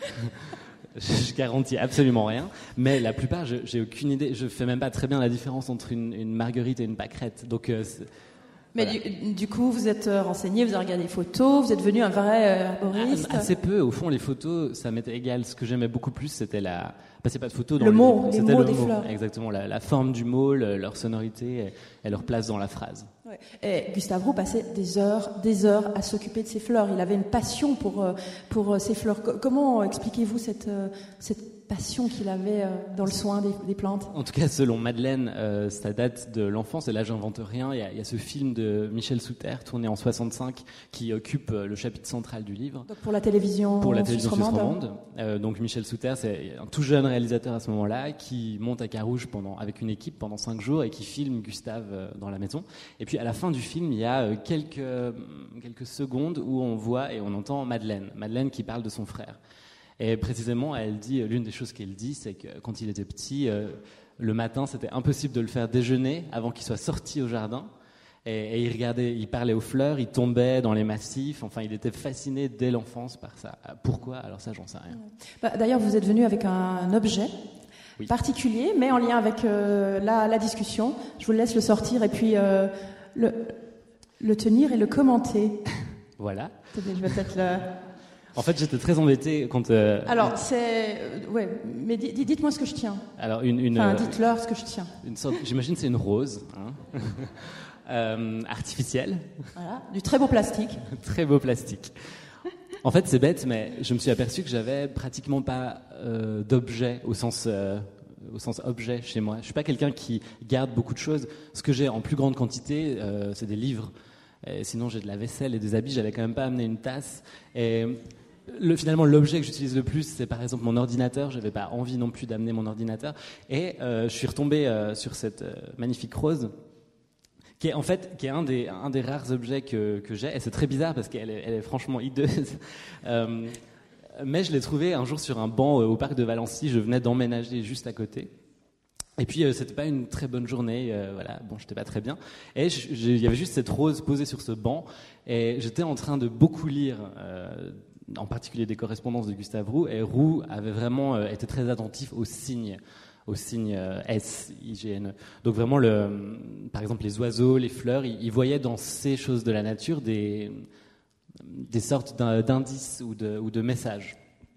je garantis absolument rien. Mais la plupart, je, j'ai aucune idée. Je fais même pas très bien la différence entre une, une marguerite et une pâquerette. Donc, euh, mais voilà. du, du coup, vous êtes renseigné, vous avez regardé les photos, vous êtes devenu un vrai herboriste. Ah, assez peu. Au fond, les photos, ça m'était égal. Ce que j'aimais beaucoup plus, c'était la... Bah, c'est pas de photos dans le, le mot, livre. les C'était mots le des mot. fleurs. Exactement, la, la forme du mot, le, leur sonorité et, et leur place dans la phrase. Ouais. Et Gustave Roux passait des heures, des heures à s'occuper de ses fleurs. Il avait une passion pour pour ces fleurs. Comment expliquez-vous cette cette passion qu'il avait dans le soin des, des plantes? En tout cas, selon Madeleine, euh, ça date de l'enfance. Et là, j'invente rien. Il y a, il y a ce film de Michel Souter, tourné en soixante-cinq, qui occupe le chapitre central du livre. Donc pour la télévision. Pour la télévision suisse romande. romande. Euh, donc Michel Souter, c'est un tout jeune réalisateur à ce moment-là qui monte à Carouge pendant avec une équipe pendant cinq jours et qui filme Gustave euh, dans la maison. Et puis à la fin du film, il y a euh, quelques euh, quelques secondes où on voit et on entend Madeleine, Madeleine qui parle de son frère. Et précisément, elle dit, l'une des choses qu'elle dit, c'est que quand il était petit, euh, le matin, c'était impossible de le faire déjeuner avant qu'il soit sorti au jardin. Et, et il regardait, il parlait aux fleurs, il tombait dans les massifs. Enfin, il était fasciné dès l'enfance par ça. Pourquoi? Alors ça, j'en sais rien. Bah, d'ailleurs, vous êtes venu avec un objet oui. particulier, mais en lien avec euh, la, la discussion. Je vous laisse le sortir et puis euh, le, le tenir et le commenter. Voilà. Attendez, je vais peut-être le... En fait, j'étais très embêté quand... Euh, Alors, c'est... Euh, ouais, mais d- dites-moi ce que je tiens. Alors, une... une enfin, dites-leur ce que je tiens. Une sorte, j'imagine que c'est une rose, hein, euh, artificielle. Voilà, du très beau plastique. Très beau plastique. En fait, c'est bête, mais je me suis aperçu que j'avais pratiquement pas euh, d'objet au sens... Euh, au sens objet chez moi. Je suis pas quelqu'un qui garde beaucoup de choses. Ce que j'ai en plus grande quantité, euh, c'est des livres. Et sinon, j'ai de la vaisselle et des habits. J'avais quand même pas amené une tasse. Et le, finalement, l'objet que j'utilise le plus, c'est par exemple mon ordinateur. J'avais pas envie non plus d'amener mon ordinateur. Et euh, je suis retombé euh, sur cette euh, magnifique rose, qui est en fait qui est un des un des rares objets que que j'ai. Et c'est très bizarre parce qu'elle est, elle est franchement hideuse. euh, mais je l'ai trouvée un jour sur un banc euh, au parc de Valency. Je venais d'emménager juste à côté. Et puis euh, c'était pas une très bonne journée, euh, voilà, bon, j'étais pas très bien. Et il y avait juste cette rose posée sur ce banc, et j'étais en train de beaucoup lire, euh, en particulier des correspondances de Gustave Roux. Et Roux avait vraiment euh, été très attentif aux signes, aux signes euh, S, I G N E. Donc vraiment, le, par exemple, les oiseaux, les fleurs, il, il voyait dans ces choses de la nature des des sortes d'indices ou de ou de messages.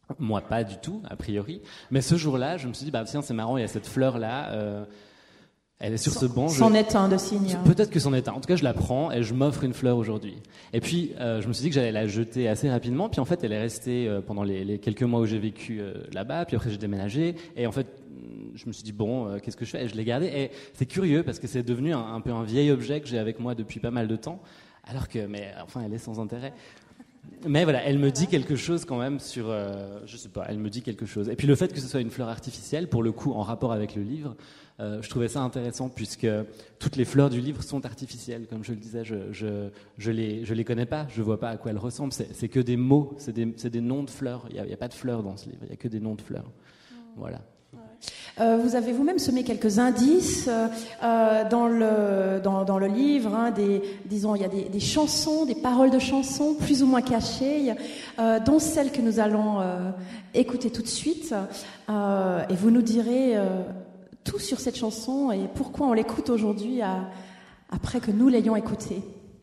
Moi, pas du tout, a priori. Mais ce jour-là, je me suis dit, bah tiens, c'est marrant, il y a cette fleur-là. Euh, Elle est sur ce banc. C'en je... est un de signe. Peut-être que c'en est un. En tout cas, je la prends et je m'offre une fleur aujourd'hui. Et puis, euh, je me suis dit que j'allais la jeter assez rapidement. Puis en fait, elle est restée euh, pendant les, les quelques mois où j'ai vécu euh, là-bas. Puis après, j'ai déménagé. Et en fait, je me suis dit, bon, euh, qu'est-ce que je fais ? Et je l'ai gardée. Et c'est curieux parce que c'est devenu un, un peu un vieil objet que j'ai avec moi depuis pas mal de temps. Alors que, mais enfin, elle est sans intérêt. Mais voilà, elle me dit quelque chose quand même sur... Euh, je sais pas, elle me dit quelque chose. Et puis le fait que ce soit une fleur artificielle, pour le coup, en rapport avec le livre... Euh, je trouvais ça intéressant puisque toutes les fleurs du livre sont artificielles. Comme je le disais, je, je, je, les, je les connais pas, je vois pas à quoi elles ressemblent. C'est, c'est que des mots, c'est des, c'est des noms de fleurs. Il n'y a, il y a pas de fleurs dans ce livre, il n'y a que des noms de fleurs. Voilà. Euh, vous avez vous-même semé quelques indices euh, dans, le, dans, dans le livre, hein, des, disons, il y a des, des chansons, des paroles de chansons plus ou moins cachées, euh, dont celle que nous allons euh, écouter tout de suite. Euh, et vous nous direz... Euh, tout sur cette chanson et pourquoi on l'écoute aujourd'hui à, après que nous l'ayons écoutée.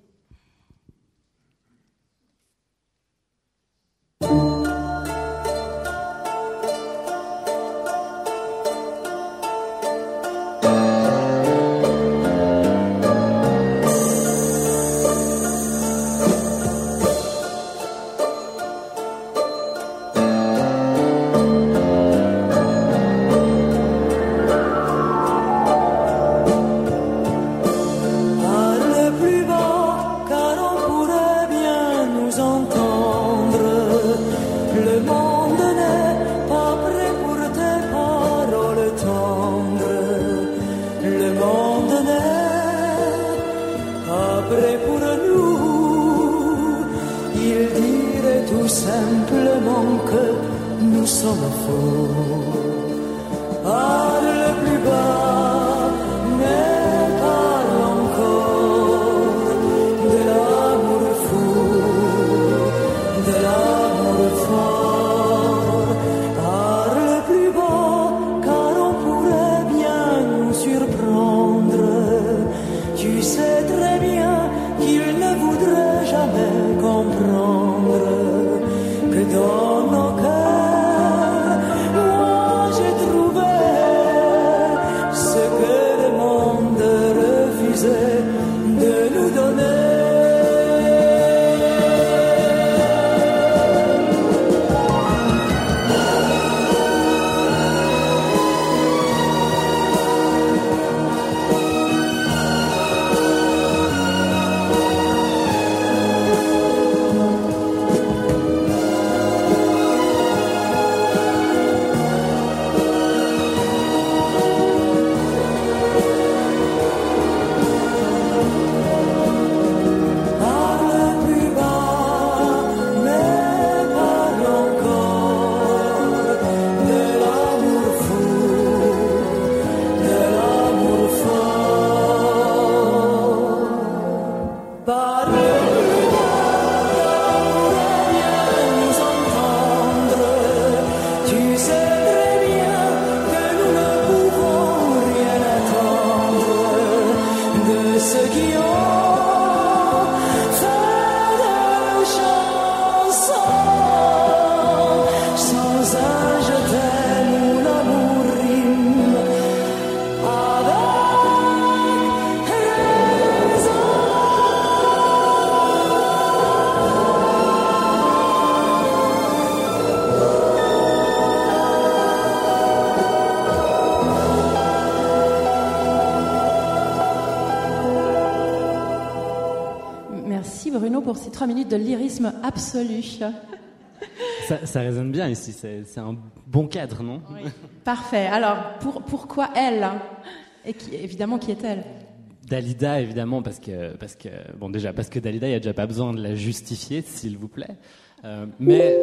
Pour ces trois minutes de lyrisme absolu. Ça, ça résonne bien ici, c'est, c'est un bon cadre, non ? Oui. Parfait. Alors, pour, pourquoi elle ? Et qui, évidemment, qui est-elle ? Dalida, évidemment, parce que, parce que, bon, déjà, parce que Dalida, il n'y a déjà pas besoin de la justifier, s'il vous plaît. Euh, mais,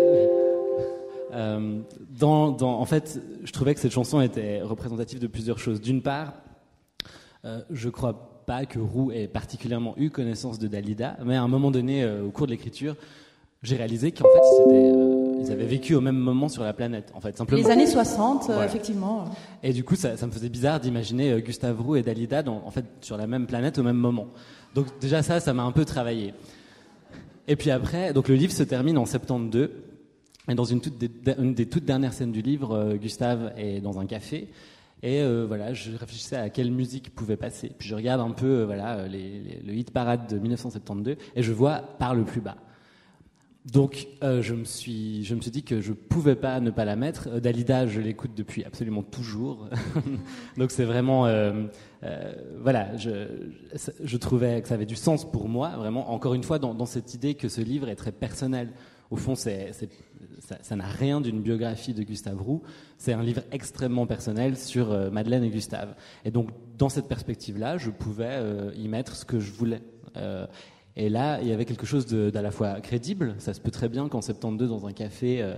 euh, dans, dans, en fait, je trouvais que cette chanson était représentative de plusieurs choses. D'une part, euh, je crois pas que Roux ait particulièrement eu connaissance de Dalida, mais à un moment donné, euh, au cours de l'écriture, j'ai réalisé qu'en fait, ils, étaient, euh, ils avaient vécu au même moment sur la planète, en fait, simplement. Les années soixante, voilà. euh, effectivement. Et du coup, ça, ça me faisait bizarre d'imaginer euh, Gustave Roux et Dalida, dans, en fait, sur la même planète au même moment. Donc déjà ça, ça m'a un peu travaillé. Et puis après, donc le livre se termine en soixante-douze, Et dans une, toute des, une des toutes dernières scènes du livre, euh, Gustave est dans un café. Et euh, voilà, je réfléchissais à quelle musique pouvait passer. Puis je regarde un peu euh, voilà, les, les, le hit parade de dix-neuf cent soixante-douze et je vois Par le plus bas. Donc euh, je, me suis, je me suis dit que je ne pouvais pas ne pas la mettre. Euh, Dalida, je l'écoute depuis absolument toujours. Donc c'est vraiment... Euh, euh, voilà, je, je trouvais que ça avait du sens pour moi, vraiment, encore une fois, dans, dans cette idée que ce livre est très personnel. Au fond, c'est, c'est, ça, ça n'a rien d'une biographie de Gustave Roux. C'est un livre extrêmement personnel sur euh, Madeleine et Gustave. Et donc, dans cette perspective-là, je pouvais euh, y mettre ce que je voulais. Euh, et là, il y avait quelque chose de, d'à la fois crédible. Ça se peut très bien qu'en soixante-douze, dans un café, euh,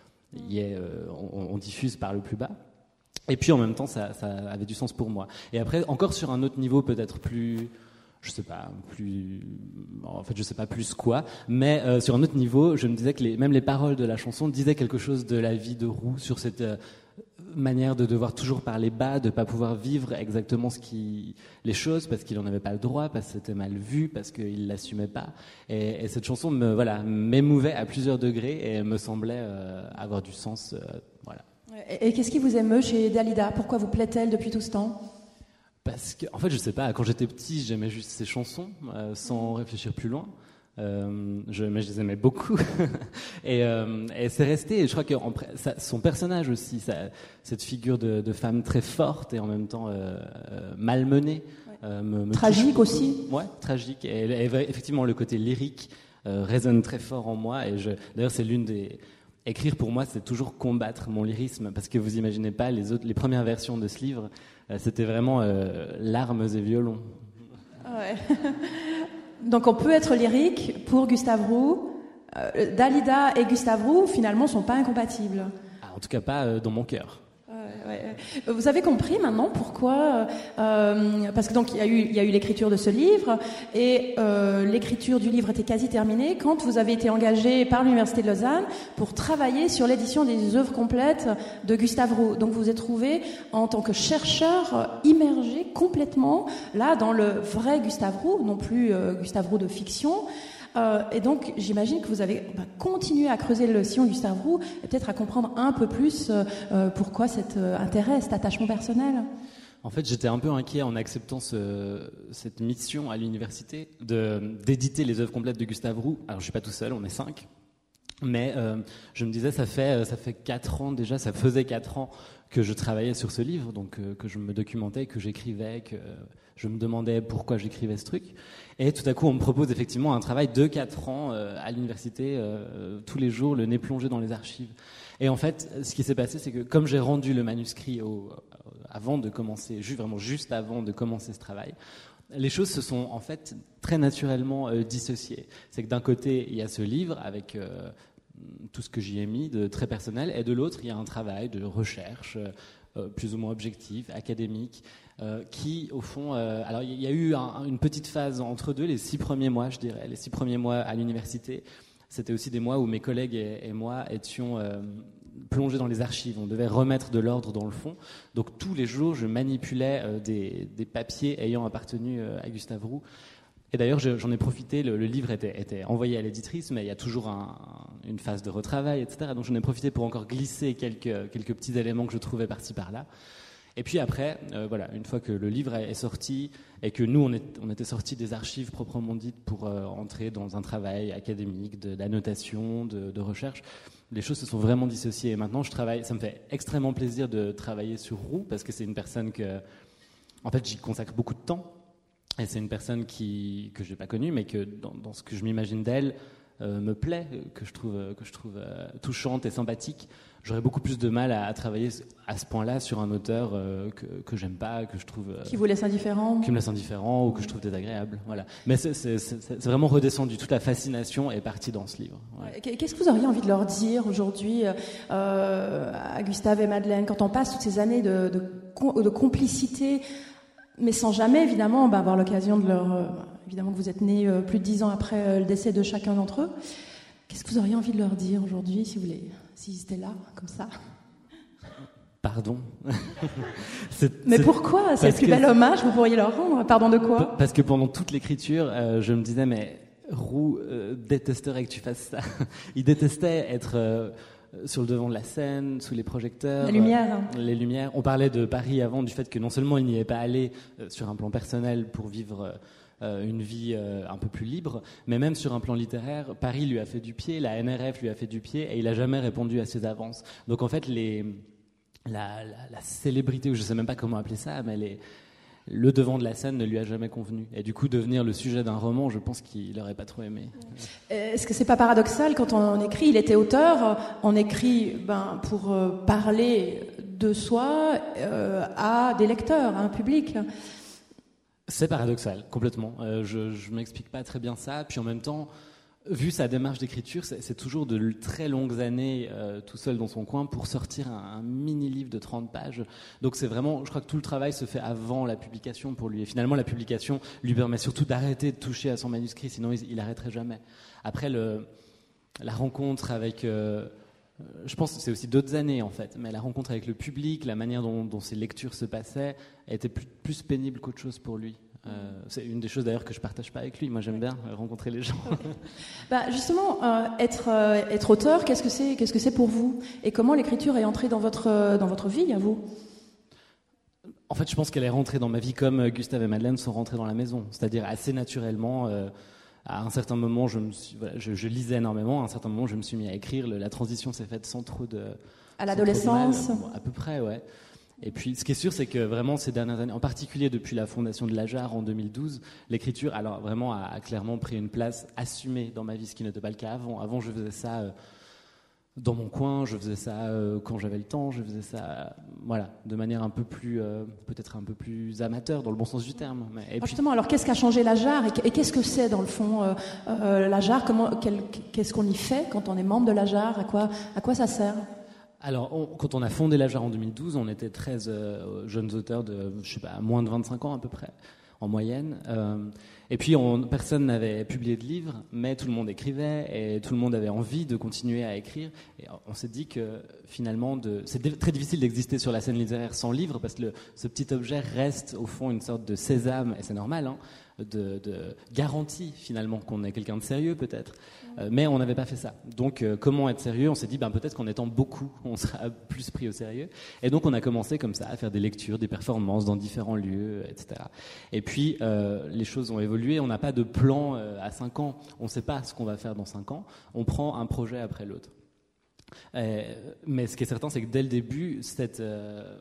y ait, euh, on, on diffuse Par le plus bas. Et puis, en même temps, ça, ça avait du sens pour moi. Et après, encore sur un autre niveau, peut-être plus... je sais pas, plus, en fait, je sais pas plus quoi, mais euh, sur un autre niveau, je me disais que les, même les paroles de la chanson disaient quelque chose de la vie de Roux, sur cette euh, manière de devoir toujours parler bas, de pas pouvoir vivre exactement ce qui, les choses, parce qu'il en avait pas le droit, parce que c'était mal vu, parce qu'il l'assumait pas. Et, et cette chanson me, voilà, m'émouvait à plusieurs degrés et me semblait euh, avoir du sens, euh, voilà. Et, et qu'est-ce qui vous émeut chez Dalida ? Pourquoi vous plaît-elle depuis tout ce temps ? Parce que, en fait, je sais pas, quand j'étais petit, j'aimais juste ses chansons, euh, sans réfléchir plus loin. Euh, je, mais je les aimais beaucoup. et, euh, et c'est resté, et je crois que en, ça, son personnage aussi, ça, cette figure de, de femme très forte et en même temps euh, euh, malmenée. Ouais. Euh, me, me tragique touche. aussi. Ouais, tragique. Et, et effectivement, le côté lyrique euh, résonne très fort en moi. Et je, d'ailleurs, c'est l'une des... Écrire, pour moi, c'est toujours combattre mon lyrisme, parce que vous imaginez pas, les, autres, les premières versions de ce livre, euh, c'était vraiment euh, larmes et violons. Ouais. Donc on peut être lyrique pour Gustave Roux. Euh, Dalida et Gustave Roux, finalement, sont pas incompatibles. Ah, en tout cas, pas euh, dans mon cœur. Ouais, ouais. Vous avez compris maintenant pourquoi euh, parce que donc il y a eu il y a eu l'écriture de ce livre et euh, l'écriture du livre était quasi terminée quand vous avez été engagé par l'Université de Lausanne pour travailler sur l'édition des œuvres complètes de Gustave Roux. Donc vous vous êtes trouvé en tant que chercheur immergé complètement là dans le vrai Gustave Roux, non plus euh, Gustave Roux de fiction. Euh, et donc, j'imagine que vous avez bah, continué à creuser le sillon Gustave Roux et peut-être à comprendre un peu plus euh, pourquoi cet euh, intérêt, cet attachement personnel. En fait, j'étais un peu inquiet en acceptant ce, cette mission à l'université de, d'éditer les œuvres complètes de Gustave Roux. Alors, je suis pas tout seul, on est cinq. Mais euh, je me disais, ça fait, ça fait quatre ans déjà, ça faisait quatre ans que je travaillais sur ce livre, donc euh, que je me documentais, que j'écrivais, que euh, je me demandais pourquoi j'écrivais ce truc. Et tout à coup, on me propose effectivement un travail de quatre ans euh, à l'université, euh, tous les jours, le nez plongé dans les archives. Et en fait, ce qui s'est passé, c'est que comme j'ai rendu le manuscrit au, avant de commencer, juste, vraiment juste avant de commencer ce travail, les choses se sont en fait très naturellement euh, dissociées. C'est que d'un côté, il y a ce livre avec euh, tout ce que j'y ai mis de très personnel, et de l'autre, il y a un travail de recherche euh, plus ou moins objectif, académique, euh, qui, au fond... Euh, alors, il y a eu un, une petite phase entre deux, les six premiers mois, je dirais, les six premiers mois à l'université. C'était aussi des mois où mes collègues et, et moi étions... Euh, plongé dans les archives, on devait remettre de l'ordre dans le fond. Donc tous les jours, je manipulais euh, des, des papiers ayant appartenu euh, à Gustave Roux. Et d'ailleurs, je, j'en ai profité, le, le livre était, était envoyé à l'éditrice, mais il y a toujours un, un, une phase de retravail, et cetera. Donc j'en ai profité pour encore glisser quelques, quelques petits éléments que je trouvais par-ci par-là. Et puis après, euh, voilà, une fois que le livre est sorti et que nous, on, est, on était sortis des archives proprement dites pour euh, entrer dans un travail académique, de, d'annotation, de, de recherche, les choses se sont vraiment dissociées. Et maintenant, je travaille, ça me fait extrêmement plaisir de travailler sur Roux parce que c'est une personne que, en fait, j'y consacre beaucoup de temps. Et c'est une personne qui, que je n'ai pas connue, mais que dans, dans ce que je m'imagine d'elle, euh, me plaît, que je trouve, que je trouve euh, touchante et sympathique. J'aurais beaucoup plus de mal à, à travailler à ce point-là sur un auteur euh, que, que j'aime pas, que je trouve... Euh, qui vous laisse indifférent. Qui me laisse indifférent ou que je trouve désagréable. Voilà. Mais c'est, c'est, c'est, c'est vraiment redescendu. Toute la fascination est partie dans ce livre. Ouais. Qu'est-ce que vous auriez envie de leur dire aujourd'hui euh, à Gustave et Madeleine, quand on passe toutes ces années de, de, de complicité, mais sans jamais, évidemment, bah, avoir l'occasion de leur... Euh, évidemment que vous êtes nés euh, plus de dix ans après euh, le décès de chacun d'entre eux. Qu'est-ce que vous auriez envie de leur dire aujourd'hui, si vous les, s'ils étaient là, comme ça? Pardon. c'est, mais c'est, pourquoi? C'est le plus bel hommage que vous pourriez leur rendre. Pardon de quoi? Parce que pendant toute l'écriture, euh, je me disais, mais Roux euh, détesterait que tu fasses ça. Il détestait être... Euh, sur le devant de la scène, sous les projecteurs. Les lumières. Euh, les lumières. On parlait de Paris avant, du fait que non seulement il n'y est pas allé euh, sur un plan personnel pour vivre euh, une vie euh, un peu plus libre, mais même sur un plan littéraire, Paris lui a fait du pied, la N R F lui a fait du pied, et il n'a jamais répondu à ses avances. Donc en fait, les, la, la, la célébrité, ou je ne sais même pas comment appeler ça, mais les... le devant de la scène ne lui a jamais convenu. Et du coup, devenir le sujet d'un roman, je pense qu'il n'aurait pas trop aimé. Est-ce que c'est pas paradoxal quand on écrit, il était auteur, on écrit ben, pour euh, parler de soi euh, à des lecteurs, à un public? C'est paradoxal, complètement. Euh, je ne m'explique pas très bien ça. Puis en même temps, vu sa démarche d'écriture, c'est, c'est toujours de très longues années euh, tout seul dans son coin pour sortir un, un mini-livre de trente pages. Donc c'est vraiment, je crois que tout le travail se fait avant la publication pour lui. Et finalement, la publication lui permet surtout d'arrêter de toucher à son manuscrit, sinon il, il arrêterait jamais. Après, le, la rencontre avec... Euh, je pense que c'est aussi d'autres années en fait, mais la rencontre avec le public, la manière dont, dont ses lectures se passaient, était plus, plus pénible qu'autre chose pour lui. Euh, c'est une des choses d'ailleurs que je partage pas avec lui. Moi, j'aime bien rencontrer les gens. Okay. Bah, justement, euh, être euh, être auteur, qu'est-ce que c'est, qu'est-ce que c'est pour vous, et comment l'écriture est entrée dans votre dans votre vie à vous? En fait, je pense qu'elle est rentrée dans ma vie comme Gustave et Madeleine sont rentrés dans la maison, c'est-à-dire assez naturellement. Euh, à un certain moment, je, me suis, voilà, je, je lisais énormément. À un certain moment, je me suis mis à écrire. Le, la transition s'est faite sans trop de. À l'adolescence. Bon, à peu près, ouais. Et puis, ce qui est sûr, c'est que vraiment ces dernières années, en particulier depuis la fondation de l'Ajar en deux mille douze, l'écriture, alors vraiment, a, a clairement pris une place assumée dans ma vie, ce qui n'était pas le cas avant. Avant, je faisais ça euh, dans mon coin, je faisais ça euh, quand j'avais le temps, je faisais ça, euh, voilà, de manière un peu plus, euh, peut-être un peu plus amateur, dans le bon sens du terme. Mais, et puis, justement, alors qu'est-ce qu'a changé l'Ajar et, et qu'est-ce que c'est dans le fond euh, euh, l'Ajar? Comment, quel, qu'est-ce qu'on y fait quand on est membre de l'Ajar? À quoi, à quoi ça sert? Alors, on, quand on a fondé l'Ajar en deux mille douze, on était treize euh, jeunes auteurs de, je sais pas, moins de vingt-cinq ans à peu près, en moyenne. Euh, et puis, on, personne n'avait publié de livre, mais tout le monde écrivait et tout le monde avait envie de continuer à écrire. Et on s'est dit que finalement, de, c'est d- très difficile d'exister sur la scène littéraire sans livre parce que le, ce petit objet reste au fond une sorte de sésame, et c'est normal, hein, de, de garantie finalement qu'on est quelqu'un de sérieux peut-être. Euh, mais on n'avait pas fait ça. Donc, euh, comment être sérieux? On s'est dit, ben, peut-être qu'en étant beaucoup, on sera plus pris au sérieux. Et donc, on a commencé comme ça à faire des lectures, des performances dans différents lieux, et cetera. Et puis, euh, les choses ont évolué. On n'a pas de plan euh, à cinq ans. On ne sait pas ce qu'on va faire dans cinq ans. On prend un projet après l'autre. Euh, mais ce qui est certain, c'est que dès le début, cette, euh,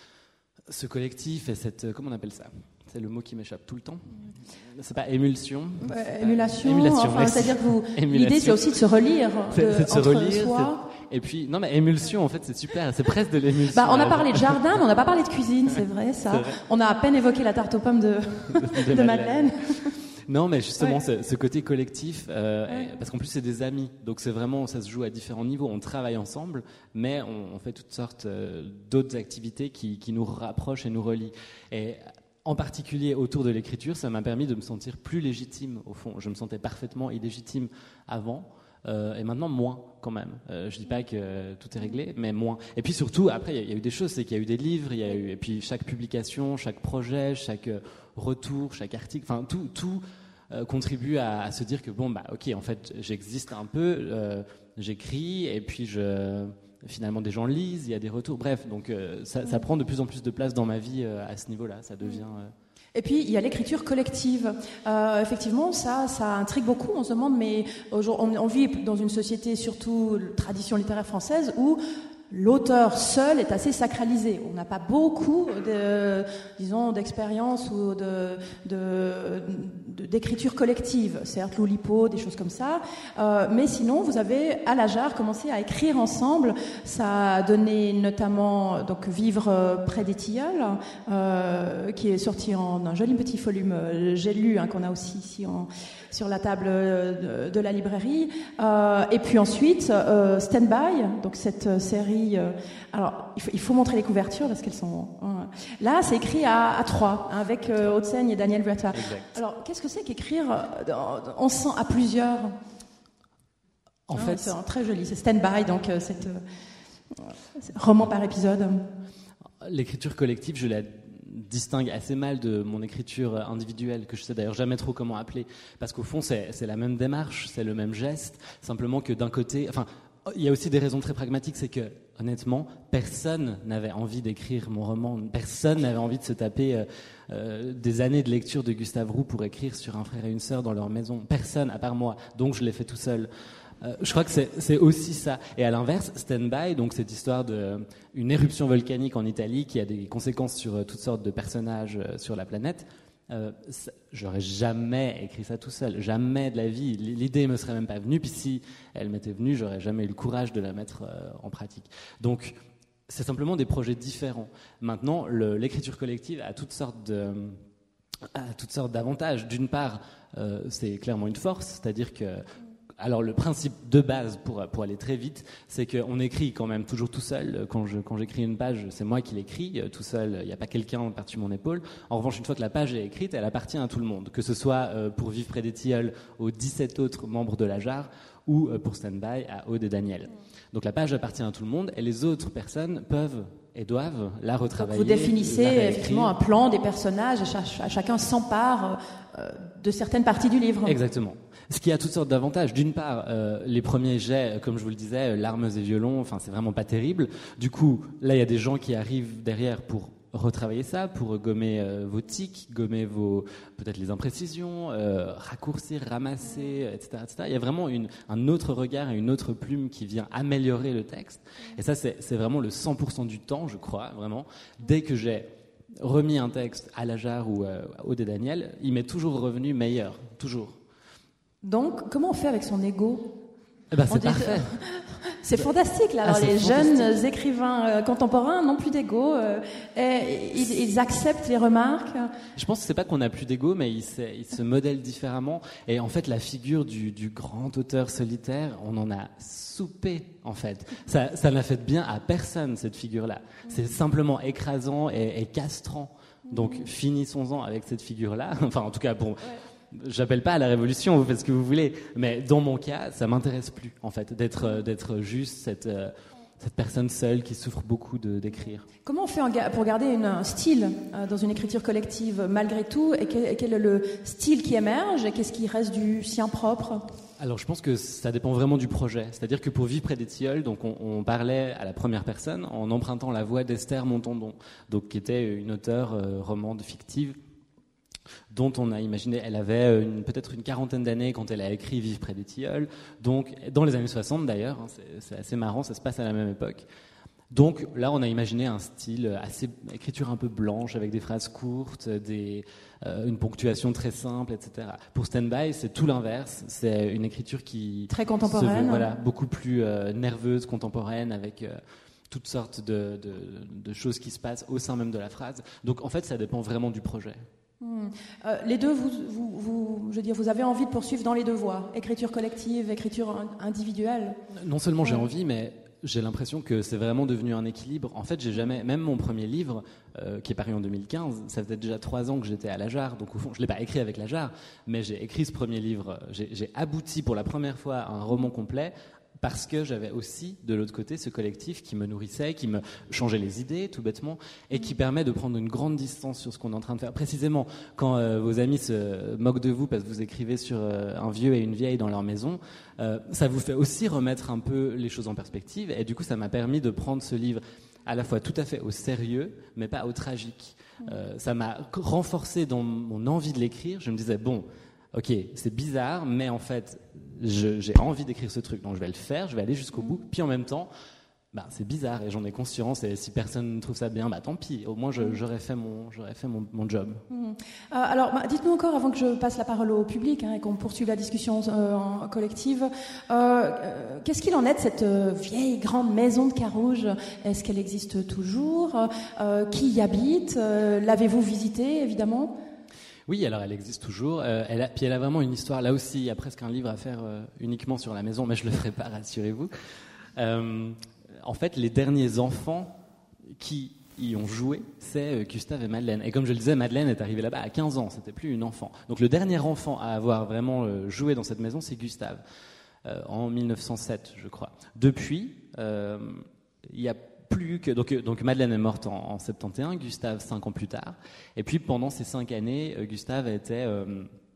ce collectif et cette... Comment on appelle ça? C'est le mot qui m'échappe tout le temps. C'est pas émulsion. Euh, émulation. Euh, émulation. Enfin, c'est-à-dire que vous, l'idée, c'est aussi de se relire. C'est, de, c'est de se entre relire. Soi. Et puis, non, mais émulsion, en fait, c'est super. C'est presque de l'émulsion. Bah, on a parlé de jardin, mais on n'a pas parlé de cuisine, c'est vrai, ça. C'est vrai. On a à peine évoqué la tarte aux pommes de, de, de Madeleine. Non, mais justement, ouais. ce, ce côté collectif, euh, ouais. parce qu'en plus, c'est des amis. Donc, c'est vraiment, ça se joue à différents niveaux. On travaille ensemble, mais on, on fait toutes sortes euh, d'autres activités qui, qui nous rapprochent et nous relient. Et en particulier autour de l'écriture, ça m'a permis de me sentir plus légitime, au fond. Je me sentais parfaitement illégitime avant, euh, et maintenant moins, quand même. Euh, je dis pas que euh, tout est réglé, mais moins. Et puis surtout, après, il y, y a eu des choses, c'est qu'il y a eu des livres, il y a eu, et puis chaque publication, chaque projet, chaque euh, retour, chaque article, enfin, tout, tout euh, contribue à, à se dire que, bon, bah, ok, en fait, j'existe un peu, euh, j'écris, et puis je... Finalement, des gens lisent, il y a des retours. Bref, donc euh, ça, ça prend de plus en plus de place dans ma vie euh, à ce niveau-là. Ça devient. Euh... Et puis il y a l'écriture collective. Euh, effectivement, ça, ça intrigue beaucoup. On se demande, mais on, on vit dans une société, surtout tradition littéraire française, où l'auteur seul est assez sacralisé. On n'a pas beaucoup de, disons, d'expérience ou de, de, de, d'écriture collective. Certes, l'Oulipo, des choses comme ça. Euh, mais sinon, vous avez, à l'Ajar, commencé à écrire ensemble. Ça a donné notamment, donc, Vivre près des Tilleuls, euh, qui est sorti en un joli petit volume. J'ai lu, hein, qu'on a aussi ici en, sur la table de, de la librairie. Euh, et puis ensuite, euh, Stand By, donc cette série. Euh, alors, il faut, il faut montrer les couvertures parce qu'elles sont. Hein, là, c'est écrit à, à trois, hein, avec euh, Haute-Seigne et Daniel Vuata. Alors, qu'est-ce que c'est qu'écrire on sent à plusieurs? En hein, fait, c'est très joli. C'est Stand By, donc euh, c'est, euh, c'est roman par épisode. L'écriture collective, je la distingue assez mal de mon écriture individuelle, que je sais d'ailleurs jamais trop comment appeler, parce qu'au fond c'est, c'est la même démarche, c'est le même geste, simplement que d'un côté, enfin il y a aussi des raisons très pragmatiques, c'est que, honnêtement, personne n'avait envie d'écrire mon roman, personne n'avait envie de se taper euh, euh, des années de lecture de Gustave Roux pour écrire sur un frère et une sœur dans leur maison. Personne, à part moi, donc je l'ai fait tout seul. Euh, je crois que c'est, c'est aussi ça. Et à l'inverse, Stand By, donc cette histoire d'une éruption volcanique en Italie qui a des conséquences sur euh, toutes sortes de personnages euh, sur la planète, euh, ça, j'aurais jamais écrit ça tout seul, jamais de la vie. L'idée me serait même pas venue, puis si elle m'était venue, j'aurais jamais eu le courage de la mettre euh, en pratique. Donc, c'est simplement des projets différents. Maintenant, le, l'écriture collective a toutes sortes de, a toutes sortes d'avantages. D'une part, euh, c'est clairement une force, c'est-à-dire que alors le principe de base pour, pour aller très vite, c'est qu'on écrit quand même toujours tout seul. Quand, je, quand j'écris une page, c'est moi qui l'écris tout seul, il n'y a pas quelqu'un par-dessus mon épaule. En revanche, une fois que la page est écrite, elle appartient à tout le monde, que ce soit euh, pour Vivre près des tilleuls aux dix-sept autres membres de la J A R ou euh, pour Stand By à Aude et Daniel. Donc la page appartient à tout le monde et les autres personnes peuvent et doivent la retravailler. Donc vous définissez effectivement un plan des personnages et ch- ch- chacun s'empare euh, de certaines parties du livre. Exactement. Ce qui a toutes sortes d'avantages. D'une part, euh, les premiers jets, comme je vous le disais, euh, larmes et violons, enfin c'est vraiment pas terrible. Du coup, là il y a des gens qui arrivent derrière pour retravailler ça, pour gommer euh, vos tics, gommer vos peut-être les imprécisions, euh, raccourcir, ramasser, et cetera, et cetera. Il y a vraiment une, un autre regard et une autre plume qui vient améliorer le texte. Et ça, c'est, c'est vraiment le cent pour cent du temps, je crois, vraiment. Dès que j'ai remis un texte à la J A R ou euh, à Aude et Daniel, il m'est toujours revenu meilleur, toujours. Donc, comment on fait avec son ego ? Eh ben, c'est On dit- parfait. C'est fantastique, là. Alors, Ah, c'est les fantastique. jeunes écrivains euh, contemporains n'ont plus d'ego. euh, et ils, ils acceptent les remarques. Je pense que c'est pas qu'on n'a plus d'ego, mais il se, il se modèle différemment. Et en fait, la figure du, du grand auteur solitaire, on en a soupé, en fait. Ça, ça n'a fait de bien à personne, cette figure-là. C'est simplement écrasant et, et castrant. Donc, finissons-en avec cette figure-là. Enfin, en tout cas, bon... J'appelle pas à la révolution, vous faites ce que vous voulez, mais dans mon cas, ça m'intéresse plus, en fait, d'être, d'être juste cette, euh, cette personne seule qui souffre beaucoup de, d'écrire. Comment on fait en ga- pour garder une- un style euh, dans une écriture collective malgré tout, et quel, et quel est le style qui émerge et qu'est-ce qui reste du sien propre ? Alors, je pense que ça dépend vraiment du projet. C'est-à-dire que pour Vivre près des tilleuls, donc on, on parlait à la première personne en empruntant la voix d'Esther Montandon, donc qui était une auteure euh, romande fictive, dont on a imaginé, elle avait une, peut-être une quarantaine d'années quand elle a écrit Vivre près des tilleuls, donc dans les années soixante d'ailleurs, hein, c'est, c'est assez marrant, ça se passe à la même époque. Donc là, on a imaginé un style assez, écriture un peu blanche, avec des phrases courtes, des, euh, une ponctuation très simple, et cetera. Pour Stand By, c'est tout l'inverse, c'est une écriture qui... Très contemporaine. se veut, voilà, beaucoup plus euh, nerveuse, contemporaine, avec... Euh, toutes sortes de, de, de choses qui se passent au sein même de la phrase. Donc en fait, ça dépend vraiment du projet. Hmm. Euh, les deux, vous, vous, vous, je veux dire, vous avez envie de poursuivre dans les deux voies, écriture collective, écriture in- individuelle. Non seulement j'ai Ouais. envie, mais j'ai l'impression que c'est vraiment devenu un équilibre. En fait, j'ai jamais, même mon premier livre, euh, qui est paru en deux mille quinze, ça faisait déjà trois ans que j'étais à la J A R, donc au fond, je l'ai pas écrit avec la J A R, mais j'ai écrit ce premier livre, j'ai, j'ai abouti pour la première fois à un roman complet, parce que j'avais aussi, de l'autre côté, ce collectif qui me nourrissait, qui me changeait les idées, tout bêtement, et qui permet de prendre une grande distance sur ce qu'on est en train de faire. Précisément, quand euh, vos amis se moquent de vous parce que vous écrivez sur euh, un vieux et une vieille dans leur maison, euh, ça vous fait aussi remettre un peu les choses en perspective, et du coup, ça m'a permis de prendre ce livre à la fois tout à fait au sérieux, mais pas au tragique. Euh, ça m'a renforcé dans mon envie de l'écrire. Je me disais, bon, ok, c'est bizarre, mais en fait, je, j'ai envie d'écrire ce truc, donc je vais le faire, je vais aller jusqu'au bout. Puis en même temps, bah, c'est bizarre et j'en ai conscience. Et si personne ne trouve ça bien, bah tant pis. Au moins, je, j'aurais fait mon, j'aurais fait mon, mon job. Mmh. Euh, alors, bah, dites-nous encore, avant que je passe la parole au public hein, et qu'on poursuive la discussion euh, en collective, euh, euh, qu'est-ce qu'il en est de cette euh, vieille grande maison de Carouge ? Est-ce qu'elle existe toujours ? euh, Qui y habite ? euh, L'avez-vous visitée, évidemment ? Oui, alors elle existe toujours. Euh, elle a, puis elle a vraiment une histoire. Là aussi, il y a presque un livre à faire euh, uniquement sur la maison, mais je le ferai pas, rassurez-vous. Euh, en fait, les derniers enfants qui y ont joué, c'est euh, Gustave et Madeleine. Et comme je le disais, Madeleine est arrivée là-bas à quinze ans, c'était plus une enfant. Donc le dernier enfant à avoir vraiment euh, joué dans cette maison, c'est Gustave, euh, en mille neuf cent sept, je crois. Depuis, euh, il y a plus que donc, donc Madeleine est morte en, en soixante et onze, Gustave cinq ans plus tard. Et puis pendant ces cinq années, euh, Gustave était euh,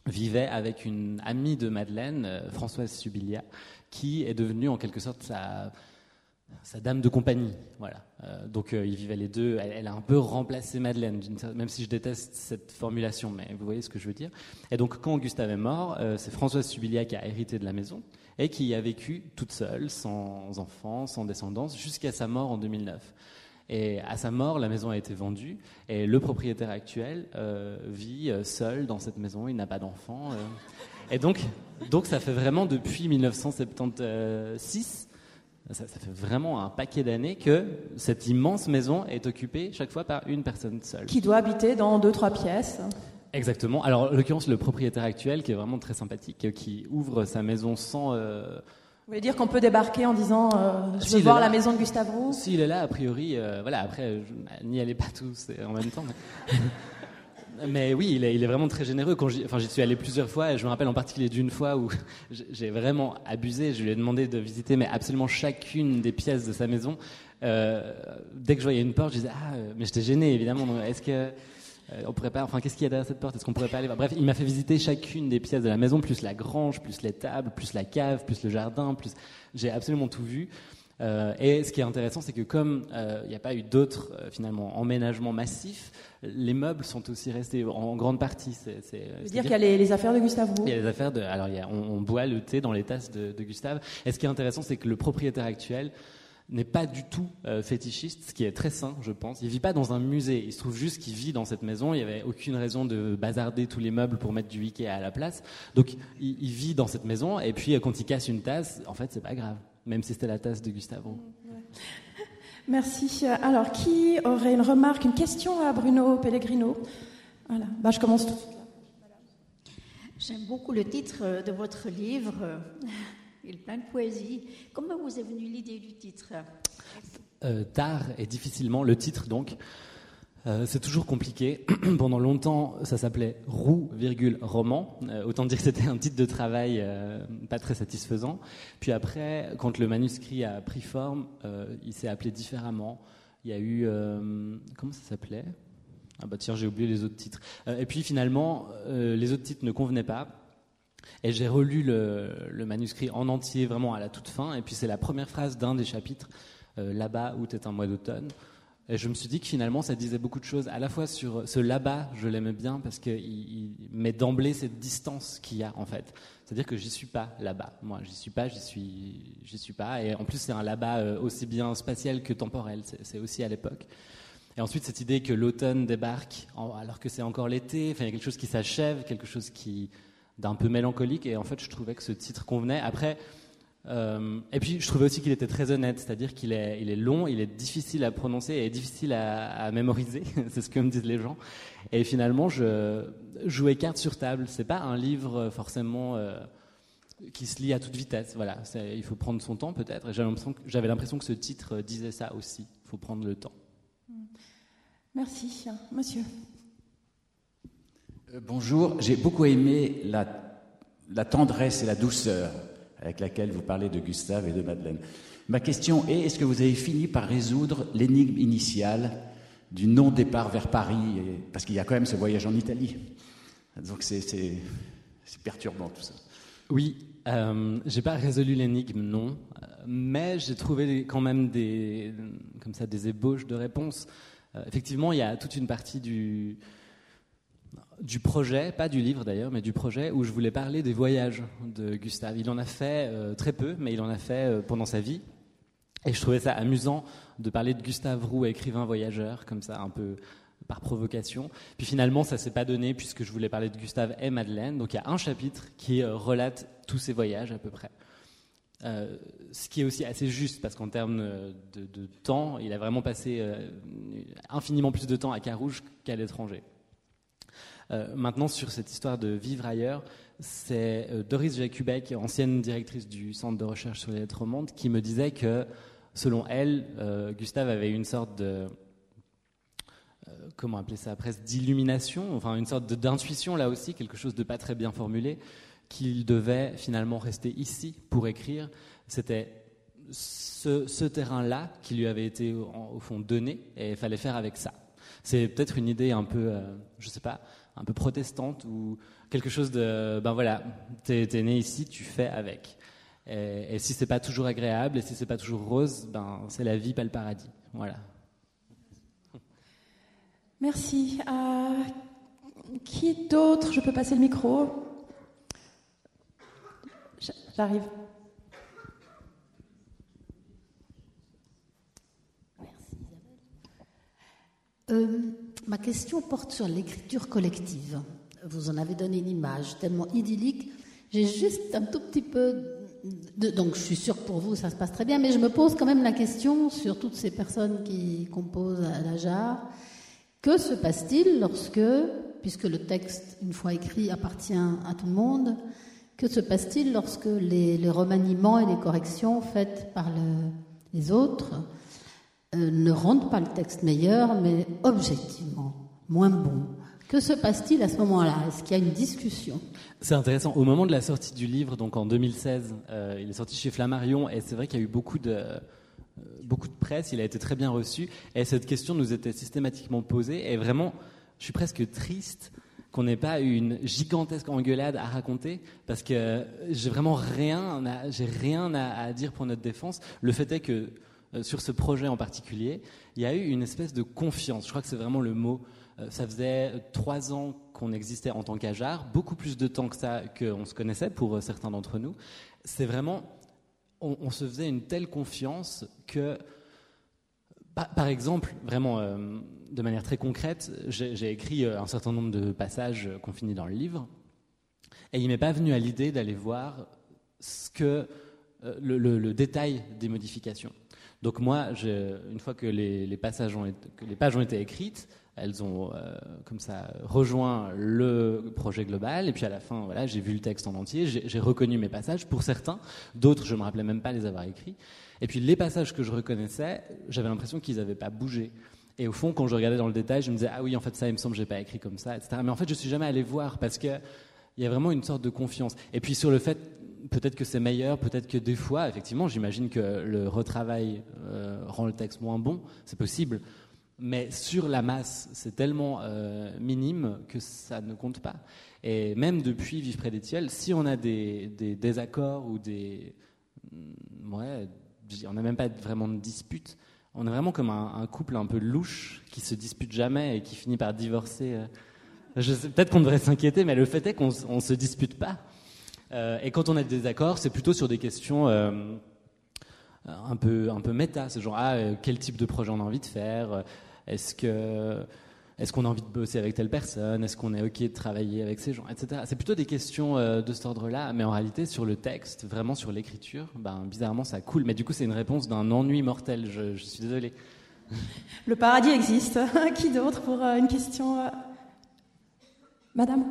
vivait avec une amie de Madeleine, euh, Françoise Subilia, qui est devenue en quelque sorte sa, sa dame de compagnie. Voilà. Euh, donc euh, ils vivaient les deux. Elle, elle a un peu remplacé Madeleine, même si je déteste cette formulation, mais vous voyez ce que je veux dire. Et donc quand Gustave est mort, euh, c'est Françoise Subilia qui a hérité de la maison et qui y a vécu toute seule, sans enfants, sans descendance, jusqu'à sa mort en deux mille neuf. Et à sa mort, la maison a été vendue et le propriétaire actuel euh, vit euh, seul dans cette maison, il n'a pas d'enfant. Euh. Et donc, donc ça fait vraiment depuis dix-neuf cent soixante-seize, ça, ça fait vraiment un paquet d'années que cette immense maison est occupée chaque fois par une personne seule. Qui doit habiter dans deux, trois pièces. Exactement. Alors, en l'occurrence, le propriétaire actuel, qui est vraiment très sympathique, qui ouvre sa maison sans... Euh, Vous voulez dire qu'on peut débarquer en disant euh, je si veux voir là, la maison de Gustave Roux? S'il est là, a priori, euh, voilà, après, je, n'y allez pas tous en même temps. Mais, mais oui, il est, il est vraiment très généreux. Quand j'y, enfin, j'y suis allé plusieurs fois et je me rappelle en particulier d'une fois où j'ai vraiment abusé. Je lui ai demandé de visiter mais absolument chacune des pièces de sa maison. Euh, dès que je voyais une porte, je disais « Ah, mais j'étais gêné évidemment, donc, est-ce que... » On pourrait pas, enfin, qu'est-ce qu'il y a derrière cette porte? Est-ce qu'on pourrait pas aller voir? Bref, il m'a fait visiter chacune des pièces de la maison, plus la grange, plus les tables, plus la cave, plus le jardin, plus. J'ai absolument tout vu. Euh, et ce qui est intéressant, c'est que comme il euh, n'y a pas eu d'autres euh, finalement emménagements massifs, les meubles sont aussi restés en, en grande partie. C'est, c'est, c'est dire qu'il y a les, les affaires de Gustave Roux. Il y a les affaires de. Alors, il y a, on, on boit le thé dans les tasses de, de Gustave. Et ce qui est intéressant, c'est que le propriétaire actuel n'est pas du tout euh, fétichiste, ce qui est très sain, je pense. Il vit pas dans un musée, il se trouve juste qu'il vit dans cette maison, il n'y avait aucune raison de bazarder tous les meubles pour mettre du Ikea à la place. Donc il, il vit dans cette maison, et puis quand il casse une tasse, en fait c'est pas grave, même si c'était la tasse de Gustave Roux. Ouais. Merci. Alors, qui aurait une remarque, une question à Bruno Pellegrino? Voilà, bah, je commence tout de suite. J'aime beaucoup le titre de votre livre. Il est plein de poésie. Comment vous est venue l'idée du titre? euh, Tard et difficilement. Le titre, donc, euh, c'est toujours compliqué. Pendant longtemps, ça s'appelait Roux, virgule, roman. Euh, autant dire que c'était un titre de travail euh, pas très satisfaisant. Puis après, quand le manuscrit a pris forme, euh, il s'est appelé différemment. Il y a eu... Euh, comment ça s'appelait? Ah bah tiens, j'ai oublié les autres titres. Euh, et puis finalement, euh, les autres titres ne convenaient pas. Et j'ai relu le, le manuscrit en entier, vraiment à la toute fin. Et puis c'est la première phrase d'un des chapitres, euh, là-bas, août est un mois d'automne. Et je me suis dit que finalement, ça disait beaucoup de choses. À la fois sur ce là-bas, je l'aimais bien parce qu'il il met d'emblée cette distance qu'il y a, en fait. C'est-à-dire que j'y suis pas là-bas. Moi, j'y suis pas, j'y suis, j'y suis pas. Et en plus, c'est un là-bas euh, aussi bien spatial que temporel. C'est, c'est aussi à l'époque. Et ensuite, cette idée que l'automne débarque en, alors que c'est encore l'été. Enfin, il y a quelque chose qui s'achève, quelque chose qui... d'un peu mélancolique, et en fait je trouvais que ce titre convenait. Après, euh, et puis je trouvais aussi qu'il était très honnête, c'est-à-dire qu'il est, il est long, il est difficile à prononcer et difficile à, à mémoriser, c'est ce que me disent les gens. Et finalement, je jouais carte sur table. C'est pas un livre forcément euh, qui se lit à toute vitesse. Voilà, c'est, il faut prendre son temps peut-être. Et j'avais l'impression que, j'avais l'impression que ce titre disait ça aussi. Il faut prendre le temps. Merci, monsieur. Euh, bonjour, j'ai beaucoup aimé la, la tendresse et la douceur avec laquelle vous parlez de Gustave et de Madeleine. Ma question est, est-ce que vous avez fini par résoudre l'énigme initiale du non-départ vers Paris, et, parce qu'il y a quand même ce voyage en Italie. Donc c'est, c'est, c'est perturbant tout ça. Oui, euh, j'ai pas résolu l'énigme, non, mais j'ai trouvé quand même des, comme ça, des ébauches de réponses. Euh, effectivement, il y a toute une partie du... du projet, pas du livre d'ailleurs, mais du projet où je voulais parler des voyages de Gustave. Il en a fait euh, très peu, mais il en a fait euh, pendant sa vie. Et je trouvais ça amusant de parler de Gustave Roux, écrivain voyageur, comme ça, un peu par provocation. Puis finalement, ça s'est pas donné puisque je voulais parler de Gustave et Madeleine. Donc il y a un chapitre qui euh, relate tous ses voyages à peu près. Euh, ce qui est aussi assez juste parce qu'en termes de, de temps, il a vraiment passé euh, infiniment plus de temps à Carouge qu'à l'étranger. Euh, maintenant, sur cette histoire de vivre ailleurs, c'est euh, Doris Jacubek, ancienne directrice du Centre de recherche sur les lettres romandes, qui me disait que, selon elle, euh, Gustave avait une sorte de... Euh, comment appeler ça, presque d'illumination, enfin une sorte de, d'intuition là aussi, quelque chose de pas très bien formulé, qu'il devait finalement rester ici pour écrire. C'était ce, ce terrain-là qui lui avait été au, au fond donné, et il fallait faire avec ça. C'est peut-être une idée un peu, euh, je sais pas, un peu protestante ou quelque chose de, ben voilà, t'es, t'es né ici, tu fais avec. Et, et si c'est pas toujours agréable et si c'est pas toujours rose, ben c'est la vie, pas le paradis. Voilà. Merci. Euh, qui d'autre? Je peux passer le micro. J'arrive. Merci Isabelle. Euh, ma question porte sur l'écriture collective. Vous en avez donné une image tellement idyllique. J'ai juste un tout petit peu... De, donc je suis sûre que pour vous ça se passe très bien, mais je me pose quand même la question sur toutes ces personnes qui composent à la Jarre. Que se passe-t-il lorsque, puisque le texte, une fois écrit, appartient à tout le monde, que se passe-t-il lorsque les, les remaniements et les corrections faites par le, les autres euh, ne rendent pas le texte meilleur, mais objectivement moins bon? Que se passe-t-il à ce moment-là? Est-ce qu'il y a une discussion? C'est intéressant. Au moment de la sortie du livre, donc en deux mille seize, euh, il est sorti chez Flammarion, et c'est vrai qu'il y a eu beaucoup de, euh, beaucoup de presse, il a été très bien reçu, et cette question nous était systématiquement posée, et vraiment, je suis presque triste qu'on n'ait pas eu une gigantesque engueulade à raconter, parce que j'ai vraiment rien à, j'ai rien à, à dire pour notre défense. Le fait est que euh, sur ce projet en particulier, il y a eu une espèce de confiance. Je crois que c'est vraiment le mot. Euh, ça faisait trois ans qu'on existait en tant qu'Ajar, beaucoup plus de temps que ça qu'on se connaissait pour euh, certains d'entre nous. C'est vraiment, on, on se faisait une telle confiance que, par, par exemple, vraiment. Euh, De manière très concrète, j'ai, j'ai écrit un certain nombre de passages qu'on finit dans le livre, et il m'est pas venu à l'idée d'aller voir ce que euh, le, le, le détail des modifications. Donc moi, j'ai, une fois que les, les passages ont été, que les pages ont été écrites, elles ont euh, comme ça rejoint le projet global, et puis à la fin, voilà, j'ai vu le texte en entier, j'ai, j'ai reconnu mes passages pour certains, d'autres je me rappelais même pas les avoir écrits, et puis les passages que je reconnaissais, j'avais l'impression qu'ils n'avaient pas bougé. Et au fond, quand je regardais dans le détail, je me disais « Ah oui, en fait, ça, il me semble que je n'ai pas écrit comme ça, et cetera » Mais en fait, je ne suis jamais allé voir parce qu'il y a vraiment une sorte de confiance. Et puis sur le fait, peut-être que c'est meilleur, peut-être que des fois, effectivement, j'imagine que le retravail euh, rend le texte moins bon, c'est possible. Mais sur la masse, c'est tellement euh, minime que ça ne compte pas. Et même depuis Vivre près des tilleuls, si on a des, des désaccords ou des... Ouais, on n'a même pas vraiment de disputes. On est vraiment comme un, un couple un peu louche qui se dispute jamais et qui finit par divorcer. Je sais, peut-être qu'on devrait s'inquiéter, mais le fait est qu'on ne se dispute pas. Euh, et quand on a des désaccords, c'est plutôt sur des questions euh, un peu, un peu méta. C'est genre, ah, quel type de projet on a envie de faire? Est-ce que... Est-ce qu'on a envie de bosser avec telle personne? Est-ce qu'on est OK de travailler avec ces gens, et cetera. C'est plutôt des questions euh, de cet ordre-là, mais en réalité, sur le texte, vraiment sur l'écriture, ben, bizarrement, ça coule. Mais du coup, c'est une réponse d'un ennui mortel, je, je suis désolé. Le paradis existe. Qui d'autre pour euh, une question? Madame?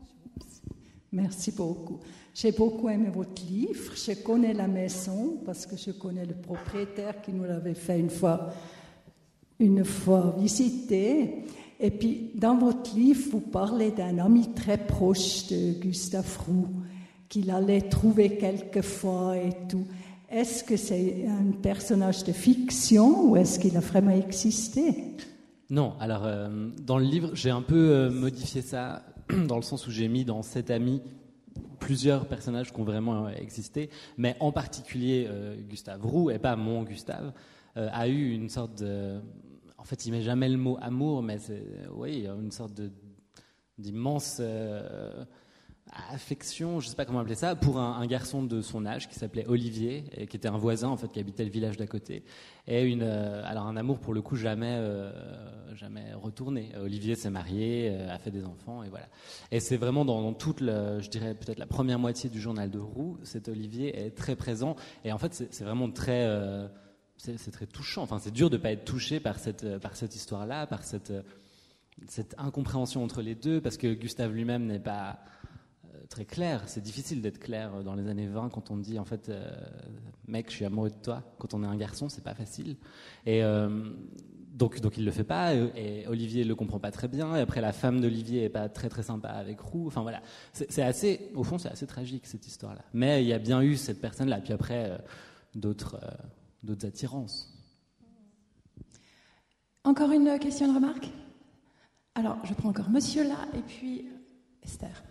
Merci beaucoup. J'ai beaucoup aimé votre livre. Je connais la maison parce que je connais le propriétaire qui nous l'avait fait une fois, une fois visiter. Et puis, dans votre livre, vous parlez d'un ami très proche de Gustave Roux, qu'il allait trouver quelquefois et tout. Est-ce que c'est un personnage de fiction ou est-ce qu'il a vraiment existé? Non, alors, euh, dans le livre, j'ai un peu euh, modifié ça, dans le sens où j'ai mis dans cet ami plusieurs personnages qui ont vraiment existé, mais en particulier, euh, Gustave Roux, et pas mon Gustave, euh, a eu une sorte de... En fait, il ne met jamais le mot amour, mais c'est, oui, une sorte de, d'immense euh, affection, je ne sais pas comment appeler ça, pour un, un garçon de son âge qui s'appelait Olivier, et qui était un voisin en fait, qui habitait le village d'à côté. Et une, euh, alors un amour pour le coup jamais, euh, jamais retourné. Olivier s'est marié, euh, a fait des enfants, et voilà. Et c'est vraiment dans, dans toute, le, je dirais peut-être la première moitié du journal de Roux, cet Olivier est très présent. Et en fait, c'est, c'est vraiment très... Euh, C'est, c'est très touchant. Enfin, c'est dur de ne pas être touché par cette, par cette histoire-là, par cette, cette incompréhension entre les deux, parce que Gustave lui-même n'est pas euh, très clair. C'est difficile d'être clair dans les années vingt quand on dit, en fait, euh, mec, je suis amoureux de toi. Quand on est un garçon, c'est pas facile. Et euh, donc, donc, il le fait pas. Et Olivier le comprend pas très bien. Et après, la femme d'Olivier est pas très très sympa avec Roux. Enfin voilà, c'est, c'est assez, au fond, c'est assez tragique cette histoire-là. Mais il y a bien eu cette personne-là. Puis après, euh, d'autres. Euh, d'autres attirances. Encore une question, une remarque? Alors, je prends encore monsieur là, et puis Esther.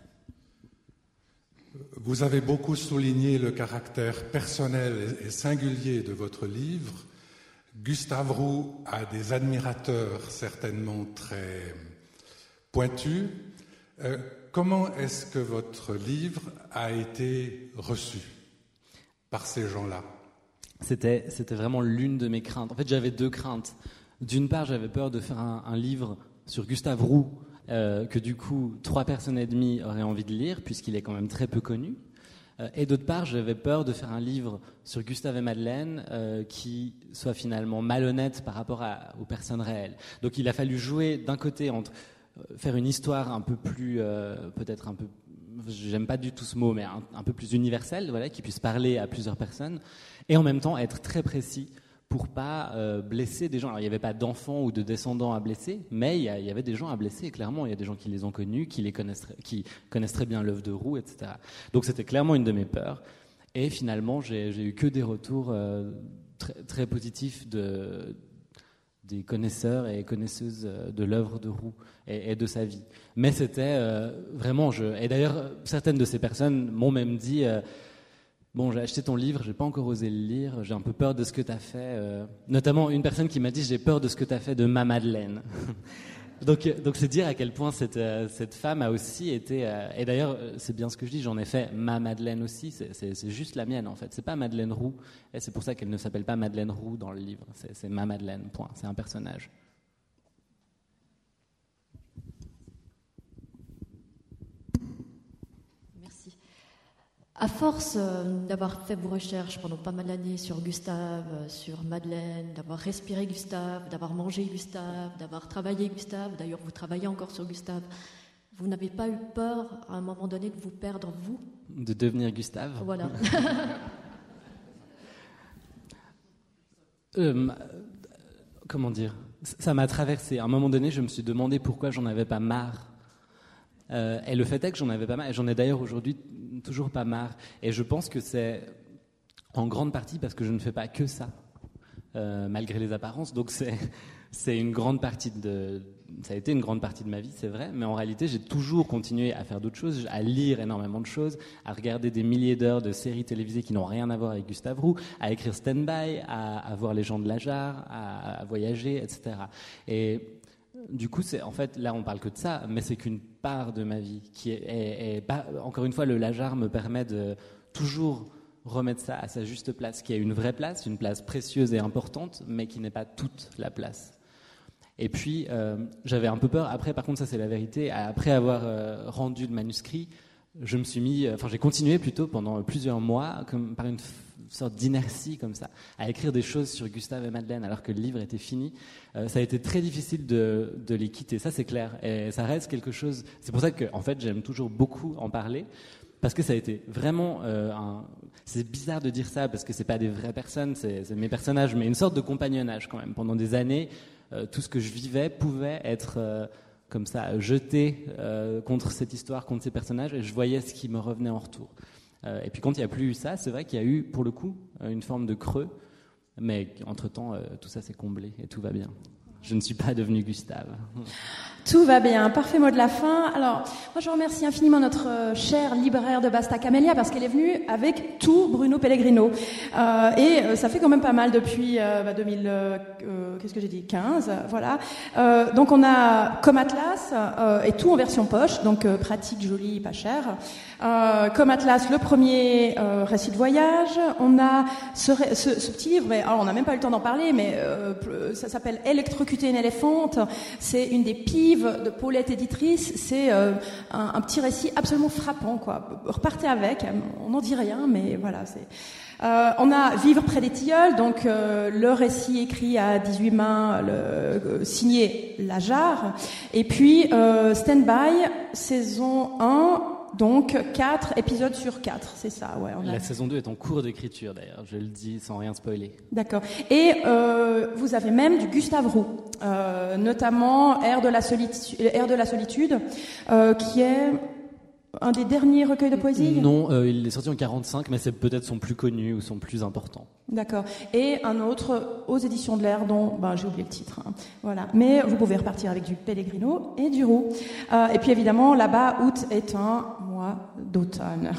Vous avez beaucoup souligné le caractère personnel et singulier de votre livre. Gustave Roux a des admirateurs certainement très pointus. Euh, comment est-ce que votre livre a été reçu par ces gens-là ? C'était, c'était vraiment l'une de mes craintes. En fait, j'avais deux craintes. D'une part, j'avais peur de faire un, un livre sur Gustave Roux, euh, que du coup, trois personnes et demie auraient envie de lire, puisqu'il est quand même très peu connu. Euh, et d'autre part, j'avais peur de faire un livre sur Gustave et Madeleine euh, qui soit finalement malhonnête par rapport à, aux personnes réelles. Donc il a fallu jouer d'un côté entre euh, faire une histoire un peu plus, euh, peut-être un peu, j'aime pas du tout ce mot, mais un, un peu plus universelle, voilà, qui puisse parler à plusieurs personnes, et en même temps être très précis pour pas euh, blesser des gens. Alors il n'y avait pas d'enfants ou de descendants à blesser, mais il y, a, il y avait des gens à blesser, clairement. Il y a des gens qui les ont connus, qui, les connaissent, qui connaissent très bien l'œuvre de Roux, et cetera. Donc c'était clairement une de mes peurs. Et finalement, j'ai, j'ai eu que des retours euh, très, très positifs de, des connaisseurs et connaisseuses de l'œuvre de Roux et, et de sa vie. Mais c'était euh, vraiment... Je, et d'ailleurs, certaines de ces personnes m'ont même dit... Euh, Bon, j'ai acheté ton livre, j'ai pas encore osé le lire, j'ai un peu peur de ce que t'as fait. Euh, notamment une personne qui m'a dit j'ai peur de ce que t'as fait de ma Madeleine. donc, donc c'est dire à quel point cette euh, cette femme a aussi été. Euh, et d'ailleurs, c'est bien ce que je dis, j'en ai fait ma Madeleine aussi. C'est, c'est, c'est juste la mienne en fait. C'est pas Madeleine Roux, et c'est pour ça qu'elle ne s'appelle pas Madeleine Roux dans le livre. C'est, c'est ma Madeleine. Point. C'est un personnage. À force euh, d'avoir fait vos recherches pendant pas mal d'années sur Gustave, euh, sur Madeleine, d'avoir respiré Gustave, d'avoir mangé Gustave, d'avoir travaillé Gustave, d'ailleurs vous travaillez encore sur Gustave, vous n'avez pas eu peur à un moment donné de vous perdre, vous ? De devenir Gustave ? Voilà. euh, comment dire ? Ça m'a traversé. À un moment donné, je me suis demandé pourquoi j'en avais pas marre. Euh, et le fait est que j'en avais pas marre, et j'en ai d'ailleurs aujourd'hui toujours pas marre. Et je pense que c'est en grande partie parce que je ne fais pas que ça, euh, malgré les apparences. Donc c'est, c'est une grande partie de, ça a été une grande partie de ma vie, c'est vrai. Mais en réalité, j'ai toujours continué à faire d'autres choses, à lire énormément de choses, à regarder des milliers d'heures de séries télévisées qui n'ont rien à voir avec Gustave Roux, à écrire Stand-by, à, à voir les gens de la Jarre, à, à voyager, et cetera. Et du coup, c'est, en fait, là, on parle que de ça, mais c'est qu'une part de ma vie qui est, est, est pas, encore une fois, le Lajar me permet de toujours remettre ça à sa juste place, qui a une vraie place, une place précieuse et importante, mais qui n'est pas toute la place. Et puis, euh, j'avais un peu peur. Après, par contre, ça, c'est la vérité. Après avoir euh, rendu le manuscrit, je me suis mis, enfin, j'ai continué plutôt pendant plusieurs mois, comme par une sorte d'inertie comme ça, à écrire des choses sur Gustave et Madeleine alors que le livre était fini. Euh, ça a été très difficile de, de les quitter, ça c'est clair. Et ça reste quelque chose... C'est pour ça que, en fait, j'aime toujours beaucoup en parler, parce que ça a été vraiment euh, un... C'est bizarre de dire ça, parce que c'est pas des vraies personnes, c'est, c'est mes personnages, mais une sorte de compagnonnage quand même. Pendant des années, euh, tout ce que je vivais pouvait être... Euh, comme ça, jeté euh, contre cette histoire, contre ces personnages, et je voyais ce qui me revenait en retour. Euh, et puis quand il n'y a plus eu ça, c'est vrai qu'il y a eu, pour le coup, une forme de creux, mais entre-temps, euh, tout ça s'est comblé, et tout va bien. Je ne suis pas devenu Gustave. Tout va bien, parfait mot de la fin. Alors, moi je remercie infiniment notre euh, chère libraire de Basta Camélia, parce qu'elle est venue avec tout Bruno Pellegrino. Euh, et euh, ça fait quand même pas mal depuis euh, bah, deux mille, euh, euh, qu'est-ce que j'ai dit, quinze, voilà. Euh, donc on a comme Atlas, euh, et tout en version poche, donc euh, pratique, joli, pas cher. Euh, comme Atlas, le premier euh, récit de voyage. On a ce, ce, ce petit livre, mais alors on n'a même pas eu le temps d'en parler, mais euh, ça s'appelle Électrocuter une éléphante. C'est une des pives de Paulette éditrice. C'est euh, un, un petit récit absolument frappant, quoi. Repartez avec, on n'en dit rien, mais voilà, c'est... Euh, on a Vivre près des tilleuls, donc euh, le récit écrit à dix-huit mains, le, euh, signé Lajar. Et puis euh, Stand By, saison un, donc quatre épisodes sur quatre, c'est ça, ouais. On a... La saison deux est en cours d'écriture d'ailleurs, je le dis sans rien spoiler. D'accord. Et euh, vous avez même du Gustave Roux, euh, notamment Air de la solitude, Air de la solitude, euh, qui est un des derniers recueils de poésie. Non, euh, il est sorti en quarante-cinq, mais c'est peut-être son plus connu ou son plus important. D'accord. Et un autre aux éditions de l'Air dont ben, j'ai oublié le titre. Hein. Voilà. Mais vous pouvez repartir avec du Pellegrino et du Roux. Euh, et puis évidemment, là-bas, août est un mois d'automne.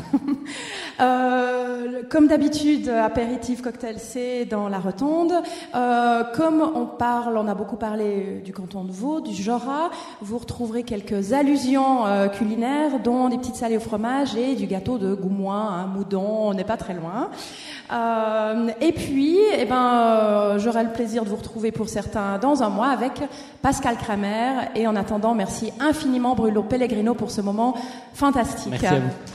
euh, comme d'habitude, apéritif, cocktail, c'est dans la Rotonde. Euh, comme on parle, on a beaucoup parlé du canton de Vaud, du Jorat, vous retrouverez quelques allusions euh, culinaires, dont des petites salées au fromage et du gâteau de Goumois, hein, Moudon, on n'est pas très loin. Euh, et puis, eh ben, euh, j'aurai le plaisir de vous retrouver pour certains dans un mois avec Pascal Kramer. Et en attendant, merci infiniment Bruno Pellegrino pour ce moment fantastique. Merci à vous.